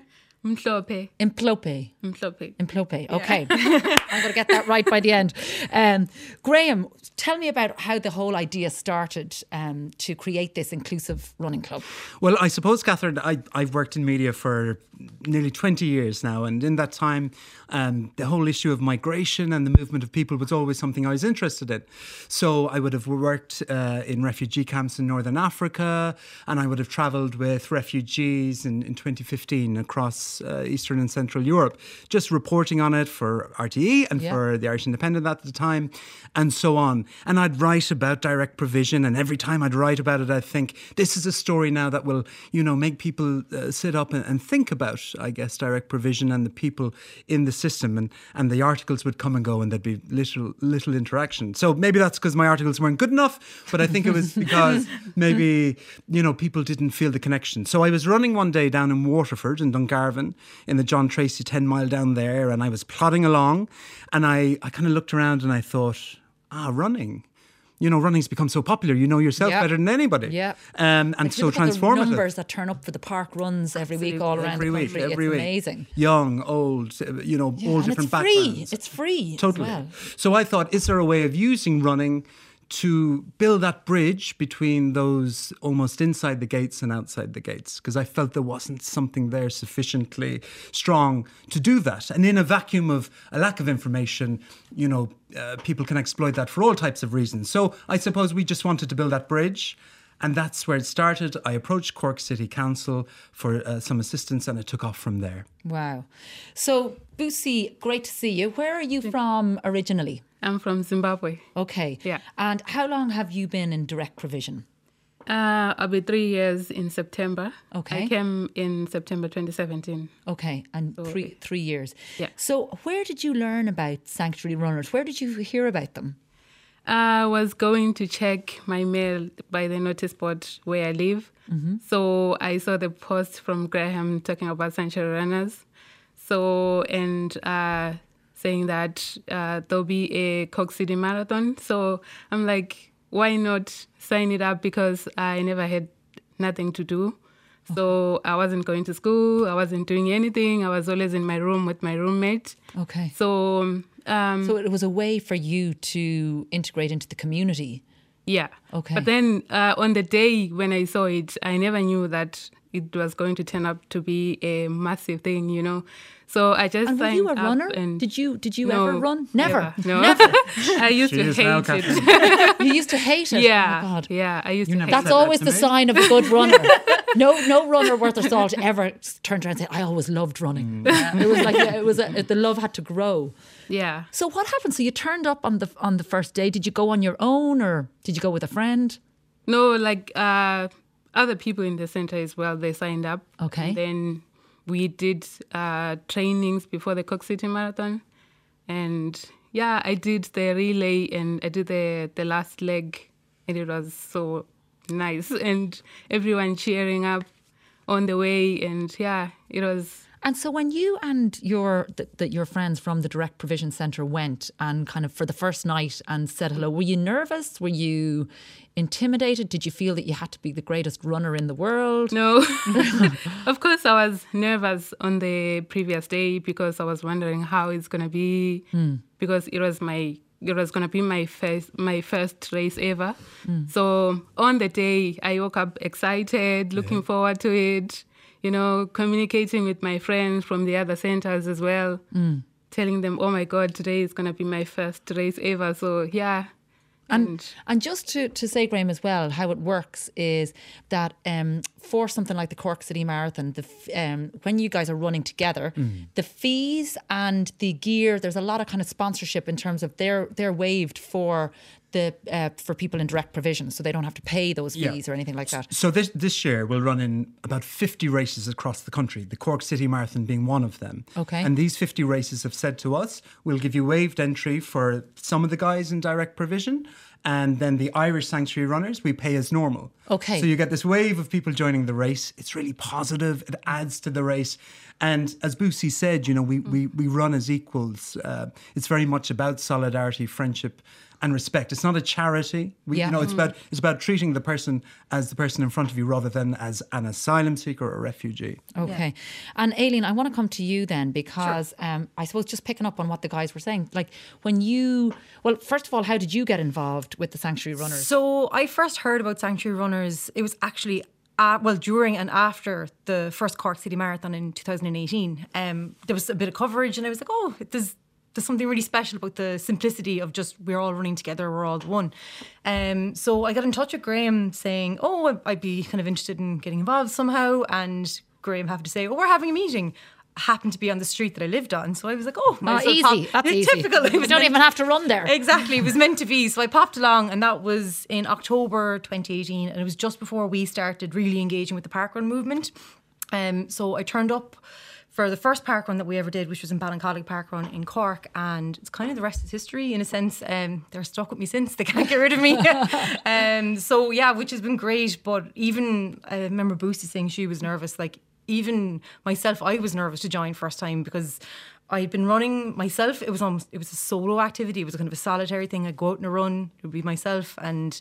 Mhlope. Implope. Mhlope. Implope. Okay. I'm going to get that right by the end. Um, Graham, tell me about how the whole idea started um, to create this inclusive running club. Well, I suppose, Catherine, I, I've worked in media for nearly twenty years now. And in that time, um, the whole issue of migration and the movement of people was always something I was interested in. So I would have worked uh, in refugee camps in Northern Africa, and I would have travelled with refugees in, in twenty fifteen across uh, Eastern and Central Europe, just reporting on it for R T E and Yeah. for the Irish Independent at the time, and so on. And I'd write about direct provision, and every time I'd write about it, I'd think, this is a story now that will, you know, make people uh, sit up and, and think about, I guess, direct provision and the people in the system. And, and the articles would come and go, and there'd be little, little interaction. So maybe that's because my articles weren't good enough, but I think it was because maybe, you know, people didn't feel the connection. So I was running one day down in Waterford in Dungarvan, in the John Tracy ten mile down there, and I was plodding along, and I, I kind of looked around and I thought, ah, running. You know, running's become so popular. You know yourself Yeah. better than anybody. Yeah. Um, and Like, so look at the transformative. numbers that turn up for the park runs every week all around Every the week, country. every it's week. amazing. Young, old, uh, you know, Yeah, all and different it's free. backgrounds. It's free Totally. as well. So I thought, is there a way of using running to build that bridge between those almost inside the gates and outside the gates? Because I felt there wasn't something there sufficiently strong to do that. And in a vacuum of a lack of information, you know, uh, people can exploit that for all types of reasons. So I suppose we just wanted to build that bridge. And that's where it started. I approached Cork City Council for uh, some assistance, and it took off from there. Wow. So, Busi, great to see you. Where are you from originally? I'm from Zimbabwe. Okay. Yeah. And how long have you been in direct provision? Uh, I'll be three years in September. Okay. I came in September twenty seventeen. Okay, and three three years. Yeah. So, where did you learn about sanctuary runners? Where did you hear about them? I was going to check my mail by the notice board where I live. So I saw the post from Graham talking about sanctuary runners. So, and uh, saying that uh, there'll be a Cork City Marathon. So I'm like, why not sign it up? Because I never had nothing to do. So I wasn't going to school. I wasn't doing anything. I was always in my room with my roommate. Okay. So, um, So it was a way for you to integrate into the community. yeah. Okay. But then uh, on the day when I saw it, I never knew that it was going to turn up to be a massive thing, you know. So I just And were signed you a up runner? and Did you did you No, ever run? Never. No. Never. I used She to is now, hate Catherine. it. You used to hate it. yeah. Oh my God. Yeah. I used You to never hate That's said that always to the me. sign of a good runner. No, no runner worth their salt ever turned around and said, "I always loved running." It was like yeah, it was a, the love had to grow. Yeah. So what happened? So you turned up on the on the first day. Did you go on your own or did you go with a friend? No, like uh, other people in the center as well, they signed up. Okay. And then we did uh, trainings before the Cork City Marathon. And yeah, I did the relay and I did the, the last leg. And it was so nice. And everyone cheering up on the way. And yeah, it was... And so when you and your th- th- your friends from the Direct Provision Centre went and kind of for the first night and said hello, were you nervous? Were you intimidated? Did you feel that you had to be the greatest runner in the world? No. Of course, I was nervous on the previous day because I was wondering how it's going to be because it was my it was going to be my first my first race ever. So on the day, I woke up excited, looking forward to it. You know, communicating with my friends from the other centers as well, mm. telling them, oh my God, today is going to be my first race ever. So, yeah. And, and and just to, to say, Graham, as well, how it works is that um, for something like the Cork City Marathon, the f- um, when you guys are running together, mm. the fees and the gear, there's a lot of kind of sponsorship in terms of they're, they're waived for the uh, for people in direct provision, so they don't have to pay those fees Yeah. or anything like that. So this this year we'll run in about fifty races across the country, the Cork City Marathon being one of them. Okay. And these fifty races have said to us, we'll give you waived entry for some of the guys in direct provision, and then the Irish Sanctuary Runners, we pay as normal. Okay. So you get this wave of people joining the race. It's really positive. It adds to the race. And as Busi said, you know, we, we, we run as equals. Uh, it's very much about solidarity, friendship, and respect. It's not a charity. We, Yeah. You know, it's about it's about treating the person as the person in front of you rather than as an asylum seeker or a refugee. Okay. And Aileen, I want to come to you then because um, I suppose just picking up on what the guys were saying, like when you, well, first of all, how did you get involved with the Sanctuary Runners? So I first heard about Sanctuary Runners, it was actually, uh, well, during and after the first Cork City Marathon in two thousand eighteen. Um, there was a bit of coverage and I was like, oh, there's, there's something really special about the simplicity of just we're all running together, we're all one. Um, so I got in touch with Graham saying, oh, I'd be kind of interested in getting involved somehow. And Graham happened to say, oh, we're having a meeting. Happened to be on the street that I lived on. So I was like, oh, Oh, might as well easy. pop. That's easy. Typical. It You was don't meant- even have to run there. Exactly. It was meant to be. So I popped along and that was in October twenty eighteen and it was just before we started really engaging with the parkrun movement. Um, so I turned up for the first parkrun that we ever did, which was in Ballincollig Parkrun in Cork, and it's kind of the rest is history in a sense. Um, they're stuck with me since, they can't get rid of me. um, so yeah, which has been great, but even, I remember Boosty saying she was nervous, like even myself, I was nervous to join first time because I'd been running myself. It was almost, it was a solo activity. It was kind of a solitary thing. I'd go out on a run, it would be myself. And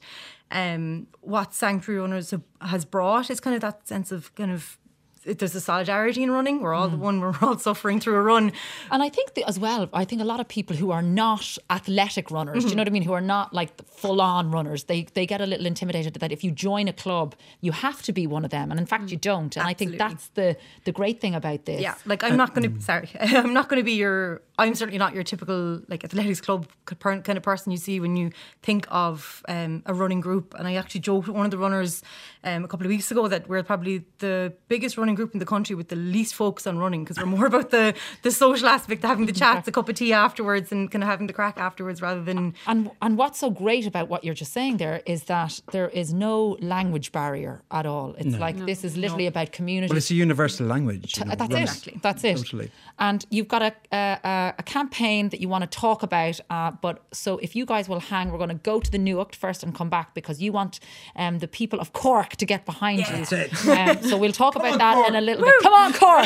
um, what Sanctuary Runners have, has brought is kind of that sense of kind of, it, there's a solidarity in running. We're all the one, we're all suffering through a run. And I think the, as well, I think a lot of people who are not athletic runners, do you know what I mean, who are not like the full-on runners, they they get a little intimidated that if you join a club, you have to be one of them. And in fact, you don't. And Absolutely. I think that's the the great thing about this. Yeah, like I'm not going to, sorry, I'm not going to be your, I'm certainly not your typical like athletics club kind of person you see when you think of um, a running group. And I actually joked with one of the runners um, a couple of weeks ago that we're probably the biggest running group in the country with the least focus on running because we're more about the, the social aspect, having the chats, a cup of tea afterwards and kind of having the crack afterwards rather than... And and what's so great about what you're just saying there is that there is no language barrier at all. It's like this is literally about community. Well, it's a universal language. you know, That's running. it. Exactly. That's it. Totally. And you've got a, a, a campaign that you want to talk about. Uh, but so if you guys will hang, we're going to go to the Newark first and come back because you want um, the people of Cork to get behind you. That's it. Um, so we'll talk about that in a little bit. Come on, Cork!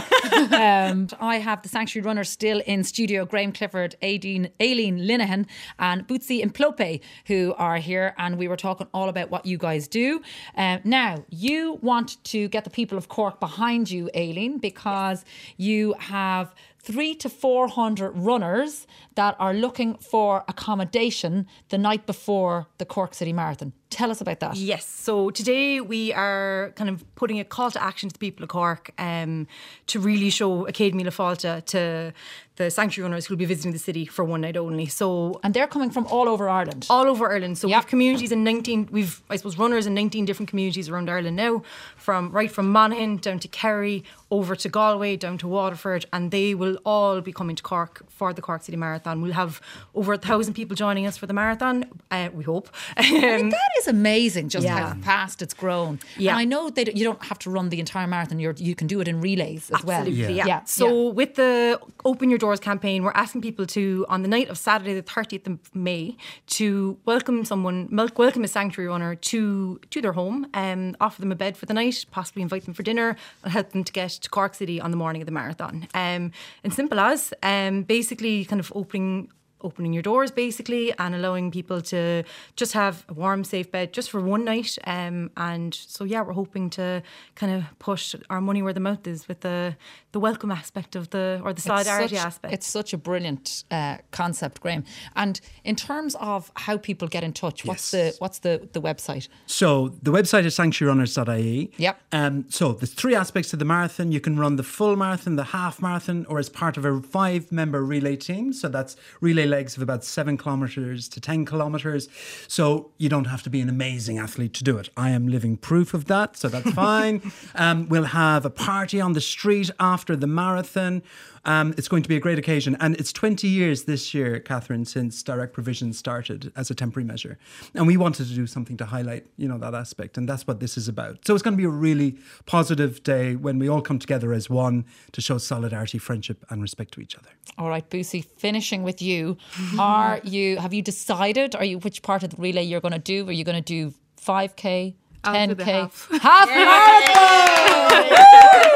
um, I have the Sanctuary Runners still in studio. Graham Clifford, Aileen, Aileen Linehan and Bootsy Implope who are here, and we were talking all about what you guys do. Um, now, you want to get the people of Cork behind you, Aileen, because you have three to four hundred runners that are looking for accommodation the night before the Cork City Marathon. Tell us about that. Yes, so today we are kind of putting a call to action to the people of Cork um, to really show Academy La Falta to the Sanctuary Runners who will be visiting the city for one night only. So And they're coming from all over Ireland. all over Ireland. So Yep. we've communities in nineteen, we've, I suppose, runners in nineteen different communities around Ireland now, from right from Monaghan down to Kerry, over to Galway, down to Waterford, and they will all be coming to Cork for the Cork City Marathon. We'll have over a thousand people joining us for the marathon, uh, we hope. Um, That is amazing, just Yeah. how fast it's grown. Yeah. And I know that you don't have to run the entire marathon. You're, you can do it in relays as well. Absolutely, yeah. Yeah. So Yeah. with the Open Your Doors campaign, we're asking people to, on the night of Saturday the thirtieth of May, to welcome someone, mel- welcome a Sanctuary Runner to to their home, um, offer them a bed for the night, possibly invite them for dinner, and help them to get to Cork City on the morning of the marathon. Um, and simple as, um, basically kind of opening opening your doors basically and allowing people to just have a warm, safe bed just for one night. Um, and so, yeah, we're hoping to kind of push our money where the mouth is with the the welcome aspect of the, or the solidarity It's such- aspect. It's such a brilliant uh, concept, Graham. And in terms of how people get in touch, what's Yes. the what's the, the website? So the website is sanctuary runners dot I E. Yep. Um, so there's three aspects to the marathon. You can run the full marathon, the half marathon, or as part of a five-member relay team. So that's relay legs of about seven kilometres to ten kilometres. So you don't have to be an amazing athlete to do it. I am living proof of that, so that's fine. Um, we'll have a party on the street after the marathon. Um, it's going to be a great occasion. And it's twenty years this year, Catherine, since direct provision started as a temporary measure. And we wanted to do something to highlight, you know, that aspect. And that's what this is about. So it's going to be a really positive day when we all come together as one to show solidarity, friendship and respect to each other. All right, Boosie, finishing with you. Are you, have you decided, are you, which part of the relay you're going to do? Are you going to do five K, I'll ten do the K? half. Half marathon!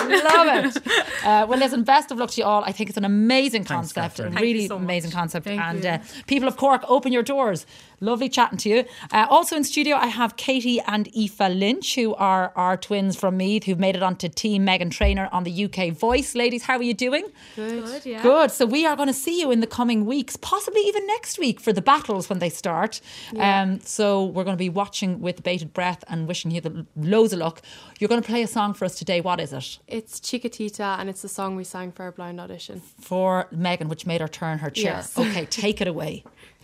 Love it. Uh, well, listen, best of luck to you all. I think it's an amazing Thanks, concept. Catherine. A Thank you really so much. amazing concept. Thank and you. uh, people of Cork, open your doors. Lovely chatting to you. Uh, also in studio, I have Katie and Aoife Lynch, who are our twins from Meath, who've made it onto Team Megan Trainor on the U K Voice. Ladies, how are you doing? Good, yeah. Good. So we are going to see you in the coming weeks, possibly even next week for the battles when they start. Um, so we're going to be watching with bated breath and wishing you the loads of luck. You're going to play a song for us today. What is it? It's Chiquitita, and it's the song we sang for our blind audition. For Megan, which made her turn her chair. Yes. Okay, take it away.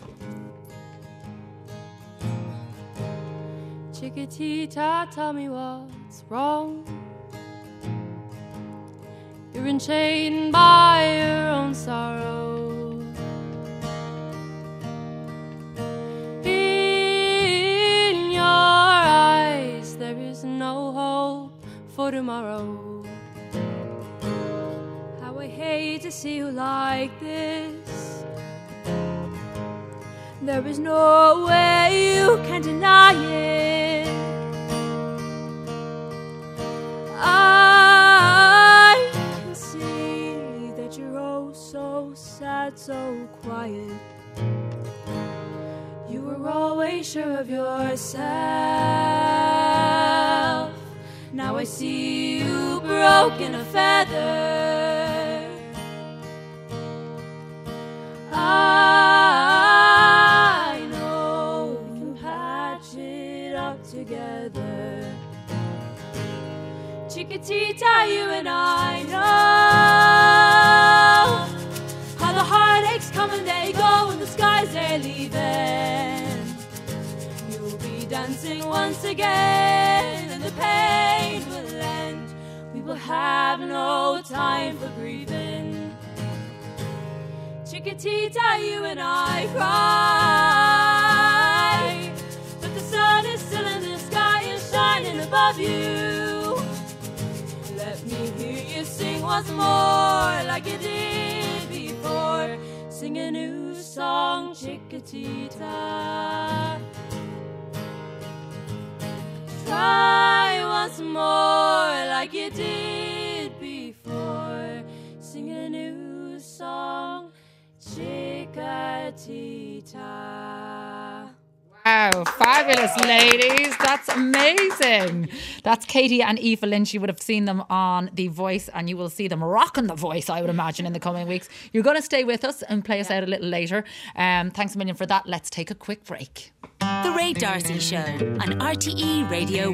Chiquitita, tell me what's wrong. You're enchained by your own sorrow. In your eyes, there is no hope for tomorrow. How I hate to see you like this. There is no way you can deny it. I can see that you're oh so sad, so quiet. You were always sure of yourself. Now I see you broken a feather. I know we can patch it up together. Chiquitita, you and I know how the heartaches come and they go and the skies they're leaving. You'll be dancing once again and the pain will end. We will have no time for grieving. Chiquitita, you and I cry, but the sun is still in the sky and shining above you. Let me hear you sing once more like you did before. Sing a new song, Chiquitita. Try once more like you did before. Sing a new song, Chiquitita. Wow, fabulous, ladies. That's amazing. That's Katie and Aoife Lynch. You would have seen them on The Voice and you will see them rocking The Voice, I would imagine, in the coming weeks. You're going to stay with us and play us out a little later. Um, thanks a million for that. Let's take a quick break. The Ray D'Arcy Show on R T E Radio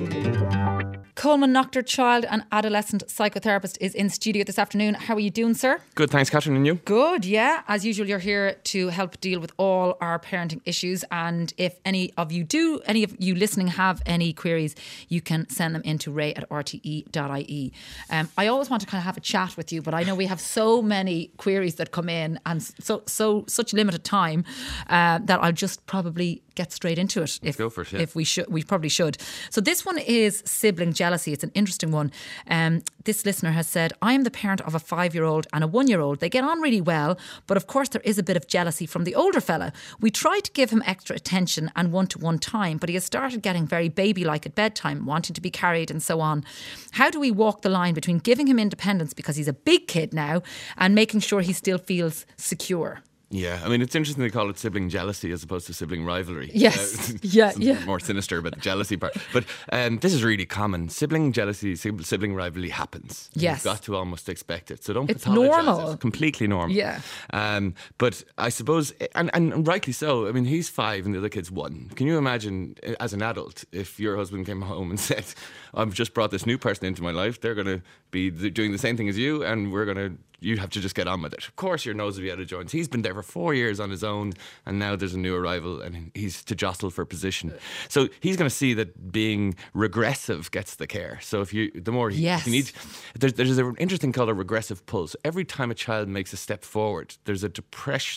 one. Coleman Noctor, child and adolescent psychotherapist, is in studio this afternoon. How are you doing, sir? Good, thanks, Catherine, and you? Good, yeah. As usual, you're here to help deal with all our parenting issues. And if any of you do, any of you listening have any queries, you can send them in to ray at r t e dot i e. Um, I always want to kind of have a chat with you, but I know we have so many queries that come in and so so such limited time uh, that I'll just probably get straight into it. If, go for it, yeah. if we should, we probably should. So this one is sibling jealousy. It's an interesting one. Um, this listener has said, I am the parent of a five-year-old and a one-year-old. They get on really well, but of course there is a bit of jealousy from the older fella. We try to give him extra attention and one-to-one time, but he has started getting very baby-like at bedtime, wanting to be carried and so on. How do we walk the line between giving him independence because he's a big kid now and making sure he still feels secure? Yeah, I mean, it's interesting they call it sibling jealousy as opposed to sibling rivalry. Yes, Uh, yeah, it's yeah. More sinister about the jealousy part. But um, this is really common. Sibling jealousy, sib- sibling rivalry happens. Yes. You've got to almost expect it. So don't It's pathologise normal. it. It's completely normal. Yeah. Um, but I suppose, and, and rightly so, I mean, he's five and the other kid's one. Can you imagine, uh, as an adult, if your husband came home and said, I've just brought this new person into my life, they're going to be th- doing the same thing as you, and we're going to you have to just get on with it. Of course your nose will be out of joints. He's been there for four years on his own and now there's a new arrival and he's to jostle for position. So he's going to see that being regressive gets the care. So if you, the more he, Yes. he needs, there's, there's an interesting called a regressive pulse. Every time a child makes a step forward, there's a depress,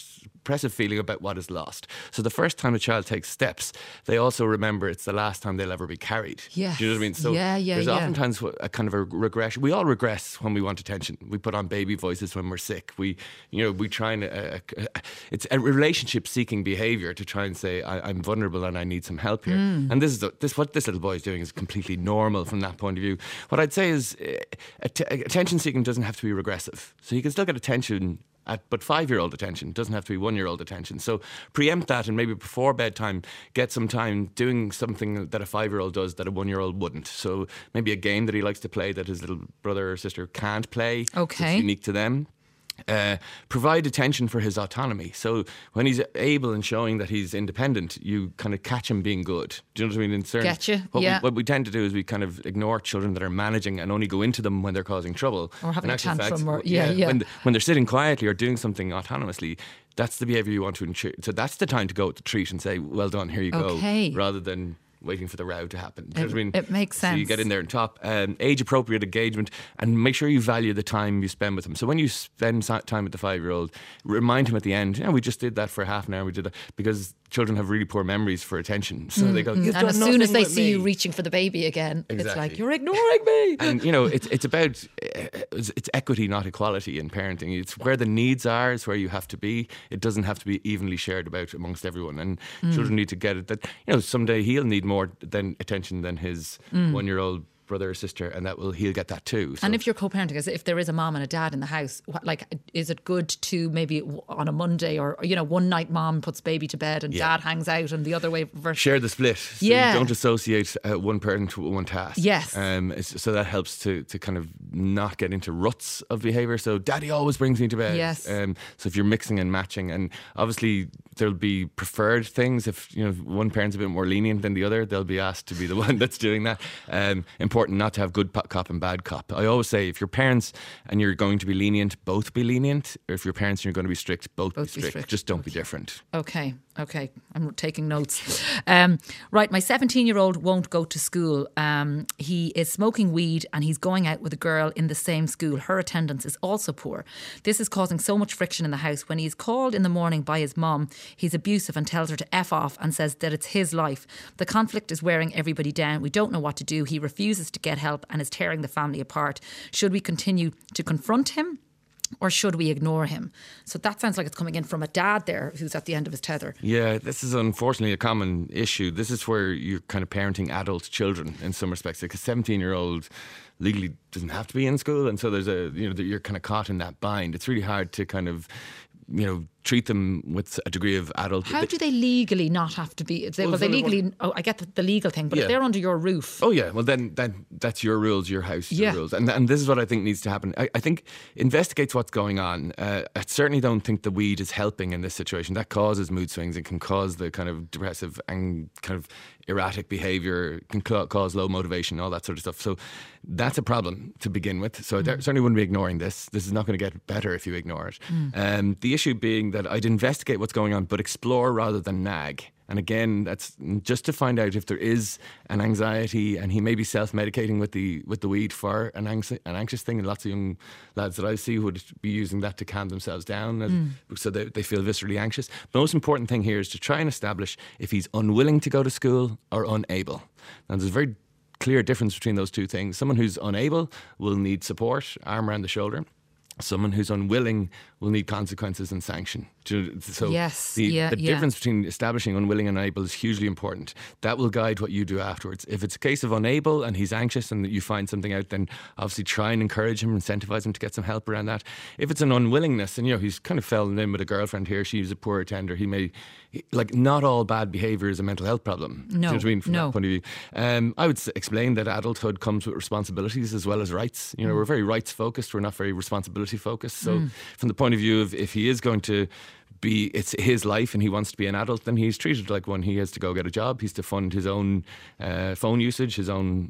oppressive feeling about what is lost. So the first time a child takes steps, they also remember it's the last time they'll ever be carried. Yes. Do you know what I mean? So Yeah, yeah, there's yeah. oftentimes a kind of a regression. We all regress when we want attention. We put on baby voices when we're sick. We, you know, we try and uh, uh, it's a relationship-seeking behaviour to try and say I, I'm vulnerable and I need some help here. Mm. And this is this what this little boy is doing is completely normal from that point of view. What I'd say is uh, att- attention-seeking doesn't have to be regressive. So you can still get attention. At, but five-year-old attention doesn't have to be one-year-old attention. So preempt that, and maybe before bedtime, get some time doing something that a five-year-old does that a one-year-old wouldn't. So maybe a game that he likes to play that his little brother or sister can't play. Okay. It's unique to them. Uh, provide attention for his autonomy. So when he's able and showing that he's independent, you kind of catch him being good. Do you know what I mean? In certain, Getcha, what yeah. We, what we tend to do is we kind of ignore children that are managing and only go into them when they're causing trouble. Or having In a actual tantrum fact, or- yeah, yeah. When, when they're sitting quietly or doing something autonomously, that's the behaviour you want to ensure. So that's the time to go with the treat and say, well done, here you Okay. go. Rather than waiting for the row to happen. Do you It- know what I mean? it makes So you sense. get in there and top. Um, age appropriate engagement, and make sure you value the time you spend with them. So when you spend si- time with the five year old, remind him at the end, yeah, we just did that for half an hour. We did that because children have really poor memories for attention. So they go, You've And done as soon as nothing they with see me." you reaching for the baby again, it's Exactly. like, you're ignoring me. And you know, it's it's about uh, it's, it's equity, not equality in parenting. It's where the needs are, is where you have to be. It doesn't have to be evenly shared about amongst everyone. And Mm. children need to get it that you know someday he'll need more than attention than his one-year-old brother or sister, and that will he'll get that too. So And if you're co-parenting, is- if there is a mom and a dad in the house, what, like, is it good to maybe w- on a Monday or, you know, one night mom puts baby to bed and Yeah. dad hangs out and the other way versus share the split. So Yeah. you don't associate uh, one parent to one task. Yes. Um, it's- so that helps to, to kind of not get into ruts of behaviour. So daddy always brings me to bed. Yes. Um, so if you're mixing and matching, and obviously there'll be preferred things. If you know one parent's a bit more lenient than the other, they'll be asked to be the one that's doing that. Um, important not to have good po- cop and bad cop. I always say if you're parents and you're going to be lenient, both be lenient. Or if you're parents and you're going to be strict, both, Both be be strict. strict. Just don't be different. Okay, okay. I'm taking notes. Um, right, my seventeen-year-old won't go to school. Um, he is smoking weed and he's going out with a girl in the same school. Her attendance is also poor. This is causing so much friction in the house. When he's called in the morning by his mum, he's abusive and tells her to F off and says that it's his life. The conflict is wearing everybody down. We don't know what to do. He refuses to get help and is tearing the family apart. Should we continue to confront him? Or should we ignore him? So that sounds like it's coming in from a dad there who's at the end of his tether. Yeah, this is unfortunately a common issue. This is where you're kind of parenting adult children in some respects. Like a seventeen-year-old legally doesn't have to be in school, and so there's a you know you're kind of caught in that bind. It's really hard to kind of you know treat them with a degree of adult. How do they legally not have to be? They, Well, well, they so they legally. Oh, I get the, the legal thing, but Yeah. if they're under your roof, Oh yeah, well then, then that's your rules, your house, your Yeah. rules, and and this is what I think needs to happen. I, I think investigates what's going on. Uh, I certainly don't think the weed is helping in this situation. That causes mood swings and can cause the kind of depressive and kind of erratic behaviour, can ca- cause low motivation, all that sort of stuff. So that's a problem to begin with. So I Mm. de- certainly wouldn't be ignoring this. This is not going to get better if you ignore it. Mm. Um, the issue being that I'd investigate what's going on, but explore rather than nag. And again, that's just to find out if there is an anxiety, and he may be self-medicating with the with the weed for an, anxi- an anxious thing. And lots of young lads that I see would be using that to calm themselves down, and so they, they feel viscerally anxious. The most important thing here is to try and establish if he's unwilling to go to school or unable. Now, there's a very clear difference between those two things. Someone who's unable will need support, arm around the shoulder. Someone who's unwilling will need consequences and sanction. Do you- So Yes, the, yeah, the yeah. difference between establishing unwilling and unable is hugely important. That will guide what you do afterwards. If it's a case of unable and he's anxious and you find something out, then obviously try and encourage him, incentivize him to get some help around that. If it's an unwillingness and you know he's kind of fallen in with a girlfriend here, she's a poor attender, he may like not all bad behaviour is a mental health problem. Do you know No, what I mean? From no. that point of view, um, I would s- explain that adulthood comes with responsibilities as well as rights. You know, Mm. we're very rights focused. We're not very responsibility focused. So, from the point of view of if he is going to be, it's his life and he wants to be an adult, then he's treated like one. He has to go get a job. He's to fund his own uh, phone usage, his own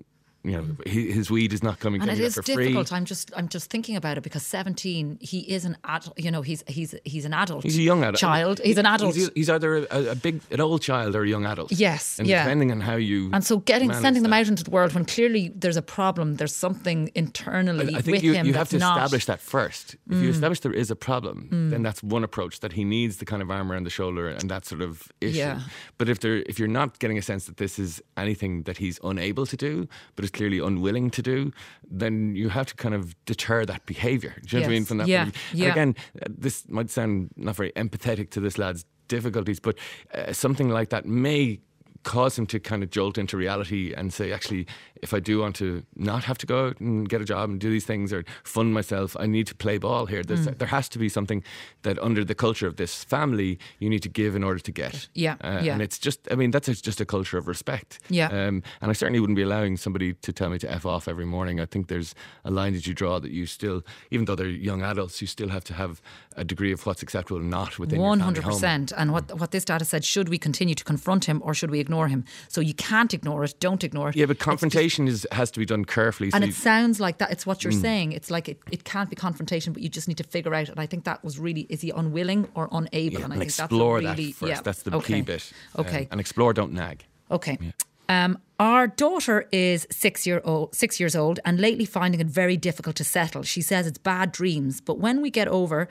you know, he, his weed is not coming And to it him is for difficult. free. I'm just, I'm just thinking about it because seventeen, he is an adult. You know, he's he's he's an adult. He's a young adult. child. He's an adult. He's, he's either a, a big, an old child or a young adult. Yes, and yeah. depending on how you And so, getting manage sending them that. out into the world when clearly there's a problem, there's something internally I think with you, him you that's have to not. establish that first. If Mm. you establish there is a problem, Mm. then that's one approach, that he needs the kind of arm around the shoulder and that sort of issue. Yeah. But if there, if you're not getting a sense that this is anything that he's unable to do, but is clearly unwilling to do, then you have to kind of deter that behaviour. Do you know what I mean? Yes. From that Yeah. point of view. Yeah. And again, uh, this might sound not very empathetic to this lad's difficulties, but uh, something like that may cause him to kind of jolt into reality and say, actually, if I do want to not have to go out and get a job and do these things or fund myself, I need to play ball here. There's, Mm. There has to be something that under the culture of this family you need to give in order to get. Yeah, Uh, yeah. And it's just, I mean, that's just a culture of respect. Yeah. Um, and I certainly wouldn't be allowing somebody to tell me to F off every morning. I think there's a line that you draw that you still, even though they're young adults, you still have to have a degree of what's acceptable and not within your One family hundred home. percent. And what what this data said: should we continue to confront him or should we ignore him? So you can't ignore it. Don't ignore it. Yeah, but It's confrontation is has to be done carefully. And so it sounds like that. It's what you're Mm. saying. It's like it, it can't be confrontation, but you just need to figure out. And I think that was really, is he unwilling or unable? Yeah, and I and think explore that's a really, that first. yeah. That's the okay. key bit. Okay. Um, and explore, don't nag. Okay. Um, our daughter is six year old, six years old, and lately finding it very difficult to settle. She says it's bad dreams, but when we get over.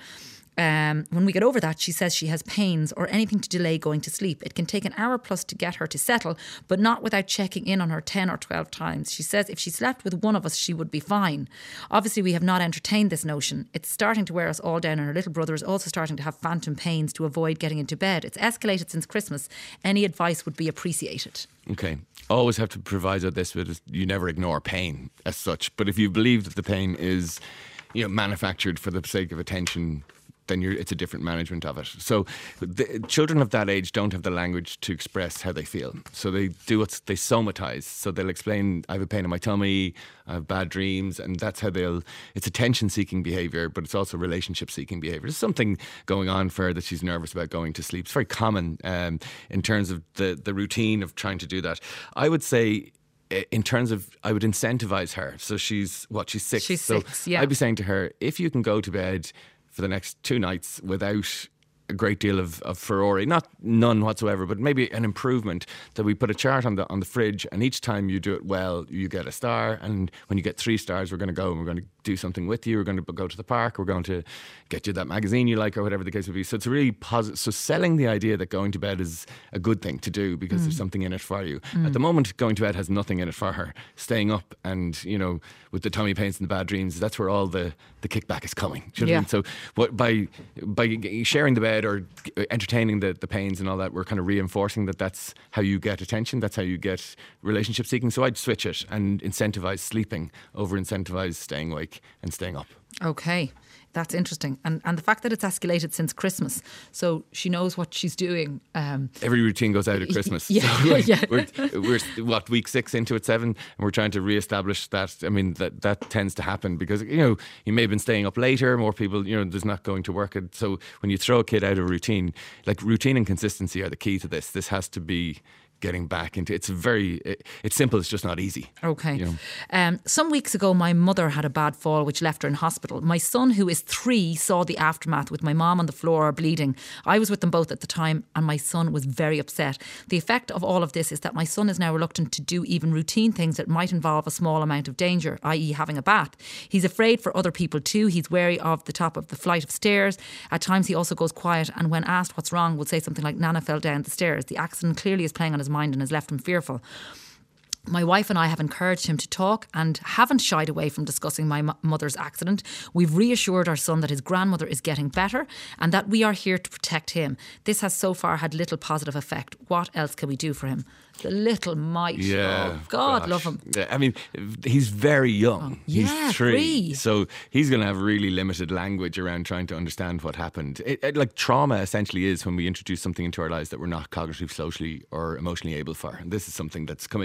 Um, when we get over that, she says she has pains or anything to delay going to sleep. It can take an hour plus to get her to settle, but not without checking in on her ten or twelve times. She says if she slept with one of us, she would be fine. Obviously, we have not entertained this notion. It's starting to wear us all down, and her little brother is also starting to have phantom pains to avoid getting into bed. It's escalated since Christmas. Any advice would be appreciated. Okay. Always have to proviso this with you never ignore pain as such. But if you believe that the pain is, you know, manufactured for the sake of attention, then you're, it's a different management of it. So the, children of that age don't have the language to express how they feel. So they do what they somatize. So they'll explain, I have a pain in my tummy, I have bad dreams, and that's how they'll, it's attention-seeking behaviour, but it's also relationship-seeking behaviour. There's something going on for her that she's nervous about going to sleep. It's very common um, in terms of the, the routine of trying to do that. I would say, in terms of, I would incentivize her. So she's, what, she's six. She's so six, yeah. I'd be saying to her, if you can go to bed for the next two nights without a great deal of, of furore, not none whatsoever, but maybe an improvement, that we put a chart on the on the fridge, and each time you do it well, you get a star, and when you get three stars, we're going to go and we're going to do something with you, we're going to go to the park, we're going to get you that magazine you like, or whatever the case would be. So it's a really positive, so selling the idea that going to bed is a good thing to do because Mm. there's something in it for you. Mm. At the moment, going to bed has nothing in it for her. Staying up and, you know, with the tummy pains and the bad dreams, that's where all the, the kickback is coming. Do you know what I Yeah. mean? So what, by by sharing the bed or entertaining the, the pains and all that, we're kind of reinforcing that that's how you get attention, that's how you get relationship seeking. So I'd switch it and incentivize sleeping over incentivize staying awake and staying up. Okay. That's interesting. And and the fact that it's escalated since Christmas. So she knows what she's doing. Um, Every routine goes out at Christmas. Yeah, So we're, yeah. We're, we're, what, week six into it, seven, and we're trying to re-establish that. I mean, that, that tends to happen because, you know, you may have been staying up later, more people, you know, there's not going to work. And so when you throw a kid out of a routine, like routine and consistency are the key to this. This has to be getting back into, it's very, it, it's simple, it's just not easy. Okay. You know? Um, some weeks ago, my mother had a bad fall, which left her in hospital. My son, who is three, saw the aftermath with my mom on the floor bleeding. I was with them both at the time, and my son was very upset. The effect of all of this is that my son is now reluctant to do even routine things that might involve a small amount of danger, that is having a bath. He's afraid for other people too. He's wary of the top of the flight of stairs. At times he also goes quiet, and when asked what's wrong, would say something like, Nana fell down the stairs. The accident clearly is playing on his mind and has left him fearful. My wife and I have encouraged him to talk and haven't shied away from discussing my m- mother's accident. We've reassured our son that his grandmother is getting better and that we are here to protect him. This has so far had little positive effect. What else can we do for him? The little mite. Yeah. Oh, God gosh. love him. Yeah, I mean, he's very young. Oh, yeah, he's three, three. So he's going to have really limited language around trying to understand what happened. It, it, like trauma essentially is when we introduce something into our lives that we're not cognitively, socially or emotionally able for. And this is something that's come into his life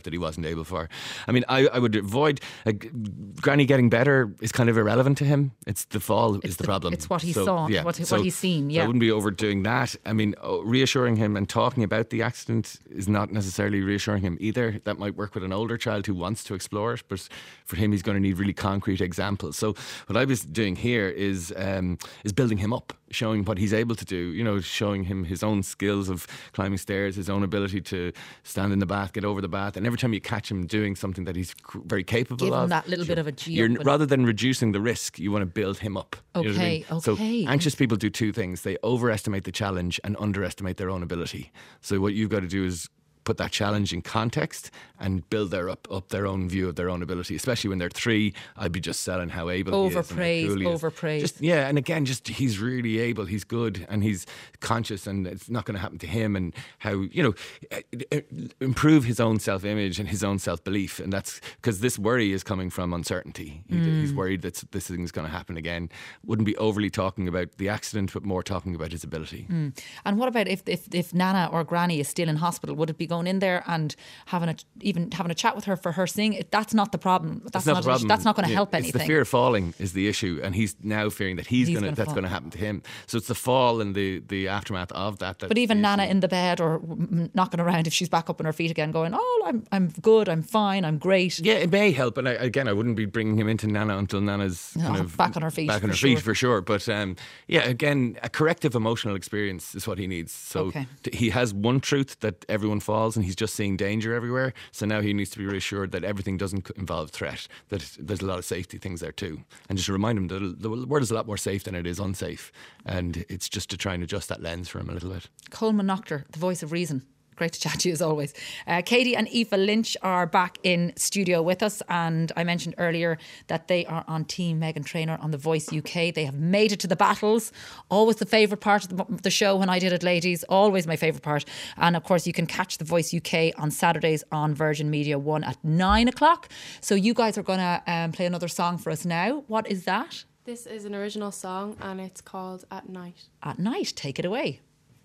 that he wasn't able for. I mean, I, I would avoid uh, Granny getting better is kind of irrelevant to him. It's the fall It's is the, the- problem. it's what he So, saw, yeah. what- So- what he's seen, so yeah. I wouldn't be overdoing that. I mean, oh, reassuring him and talking about the accident is not necessarily reassuring him either. That might work with an older child who wants to explore it, but for him, he's going to need really concrete examples. So what I was doing here is um, is building him up, showing what he's able to do. You know, showing him his own skills of climbing stairs, his own ability to stand in the bath, get over the bath, and every time you catch him doing something that he's c- very capable Give him of, that little bit of a G you're, up and- rather than reducing the risk, you want to build him up. You know what I Okay, mean? okay. So anxious people do two things: they overestimate the challenge and underestimate their own ability. So what you've got to do is put that challenge in context and build their up up their own view of their own ability. Especially when they're three, I'd be just selling how able he is. and how Overpraise, cool he is. overpraise. Just, yeah, and again, just he's really able, he's good, and he's conscious, and it's not going to happen to him. And how, you know, eh, eh, improve his own self-image and his own self-belief. And that's because this worry is coming from uncertainty. He, He's worried that this thing's going to happen again. Wouldn't be overly talking about the accident, but more talking about his ability. And what about if, if if Nana or Granny is still in hospital? Would it be going in there and having a even having a chat with her for her seeing? That's not the problem. That's, That's not, not the problem. That's not going to Yeah, help it's anything. the fear of falling is the issue, and he's now fearing that he's, He's going to gonna that's fall. going to happen to him. So it's the fall and the the aftermath of that. That's But even the Nana issue. in the bed or mm, knocking around, if she's back up on her feet again, going, "Oh, I'm I'm good, I'm fine, I'm great." Yeah, it may help, and I, again, I wouldn't be bringing him into Nana until Nana's No, kind of back on her feet, back on for her feet sure. for sure. But um, yeah, again, a corrective emotional experience is what he needs. So Okay. t- he has one truth that everyone falls, and he's just seeing danger everywhere. So now he needs to be reassured that everything doesn't c- involve threat. That there's a lot of safety things there too, and just to remind him that the world is a lot more safe than it is unsafe, and it's just to try and adjust that lens for him a little bit. Coleman Noctor, the voice of reason. Great to chat to you as always. Uh, Katie and Aoife Lynch are back in studio with us, and I mentioned earlier that they are on Team Meghan Trainor on The Voice U K. They have made it to the battles. Always the favourite part of the, the show when I did it, ladies. Always my favourite part. And of course, you can catch The Voice U K on Saturdays on Virgin Media One at nine o'clock. So you guys are going to um, play another song for us now. What is that? This is an original song and it's called At Night. At Night. Take it away.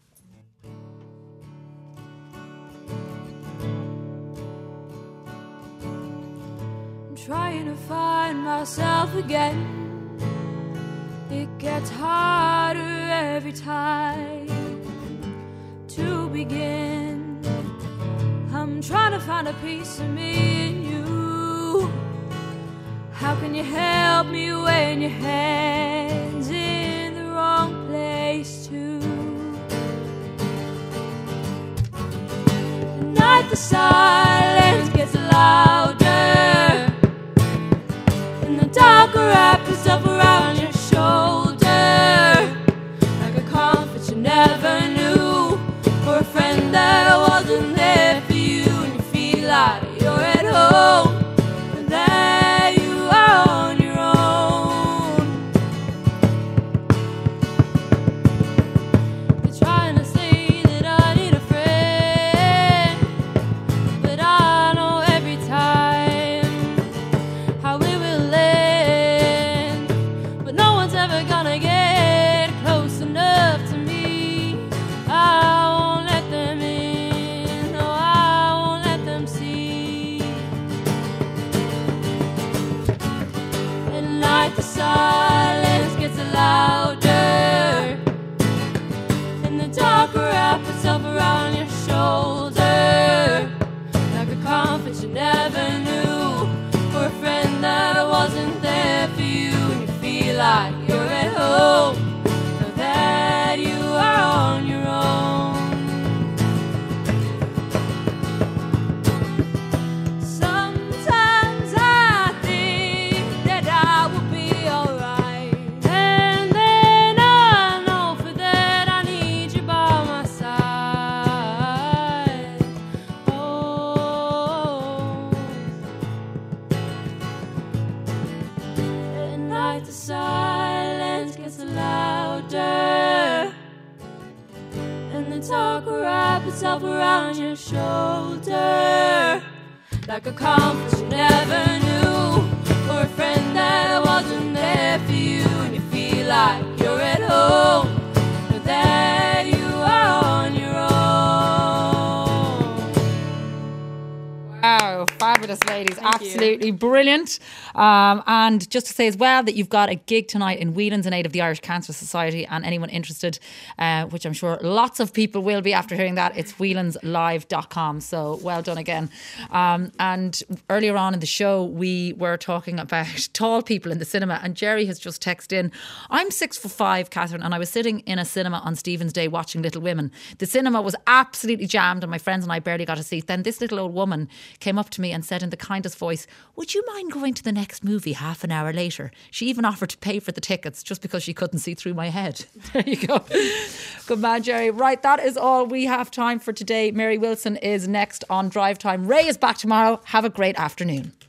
I'm trying to find myself again. It gets harder every time to begin. I'm trying to find a piece of me in you. How can you help me when your head's in the wrong place too? At night the silence gets louder, and the dark wraps itself around your shoulder, like a comfort you never knew, or a friend that wasn't there for you, and you feel like you're at home, and there you are on your own. You're trying to say that I need a friend, but I know every time how it will end. But no one's ever gonna get close enough to me. I won't let them in, no, I won't let them see. At night the silence gets louder, and the dark wraps itself around your shoulder, like a comfort you never knew, or a friend that wasn't there for you, and you feel like you're at home, now that you are on your own. Sometimes I think that I will be alright, and then I know for that I need you by my side. Oh, at night the silence gets louder, and the talk wraps itself around your shoulder, like a comfort you never knew, or a friend that wasn't there for you, and you feel like you're at home, but that you are on your own. Wow. Fabulous, ladies. Absolutely brilliant. Um, and just to say as well that you've got a gig tonight in Whelan's in aid of the Irish Cancer Society, and anyone interested, uh, which I'm sure lots of people will be after hearing that, it's whelans live dot com. So well done again. Um, and earlier on in the show, we were talking about tall people in the cinema, and Jerry has just texted in, I'm six foot five, Catherine, and I was sitting in a cinema on Stephen's Day watching Little Women. The cinema was absolutely jammed and my friends and I barely got a seat. Then this little old woman came up to me and said in the kindest voice, would you mind going to the next movie half an hour later? She even offered to pay for the tickets just because she couldn't see through my head. There you go. Good man, Jerry. Right, that is all we have time for today. Mary Wilson is next on Drive Time. Ray is back tomorrow. Have a great afternoon.